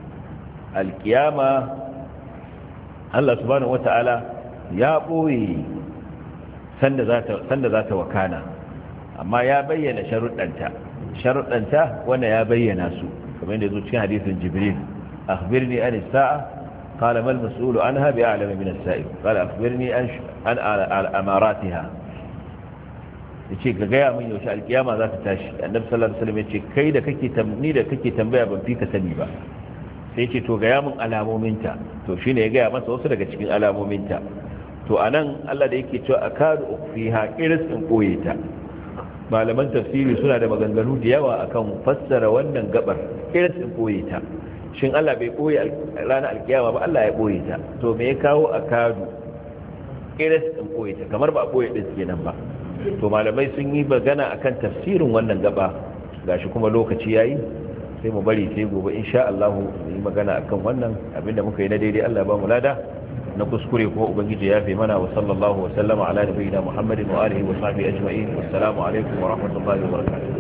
Alkiyama Allah subhanahu wataala ya boye sanda zata sanda zata wakana, amma ya bayyana sharuɗanta sharuɗanta wanda ya bayyana su kamar yadda zo cikin hadisin Jibril, akhbirni an as-sa'a qala mal mas'ulu anha bi'alama min as-sa'il, qala akhbirni an an amaratiha. yace ga gaya min yaushe alkiyama za ta tashi. Annabi sallallahu alaihi wasallam yace kai da kake tamni da kake tambaya ban fi ka sani ba, sai yace to gaya min alamominta. to shine ya gaya masa wasu daga cikin alamominta. to anan Allah da yake cewa akadu ukhfiha iris in koye ta, malaman tafsiri suna da maganganu da yawa akan fassara wannan gabar iris in koye ta. shin Allah bai koye ranar alkiyama ba? Allah ya koye ta, to me ya kawo akadu iris in koye ta, kamar ba a koye din kenan ba. to malamai sun yi magana akan tafsirin wannan gaba, gashi kuma lokaci yayi, sai mu bari sai gobe insha Allah mu yi magana akan wannan. abinda muka yi na daidai Allah ba mu lada, na kuskure kuma ubangiji ya fi mana. wa sallallahu wa sallama ala nabiyina Muhammadin wa alihi wa sahbihi ajma'in. wassalamu alaikum wa rahmatullahi wa barakatuh.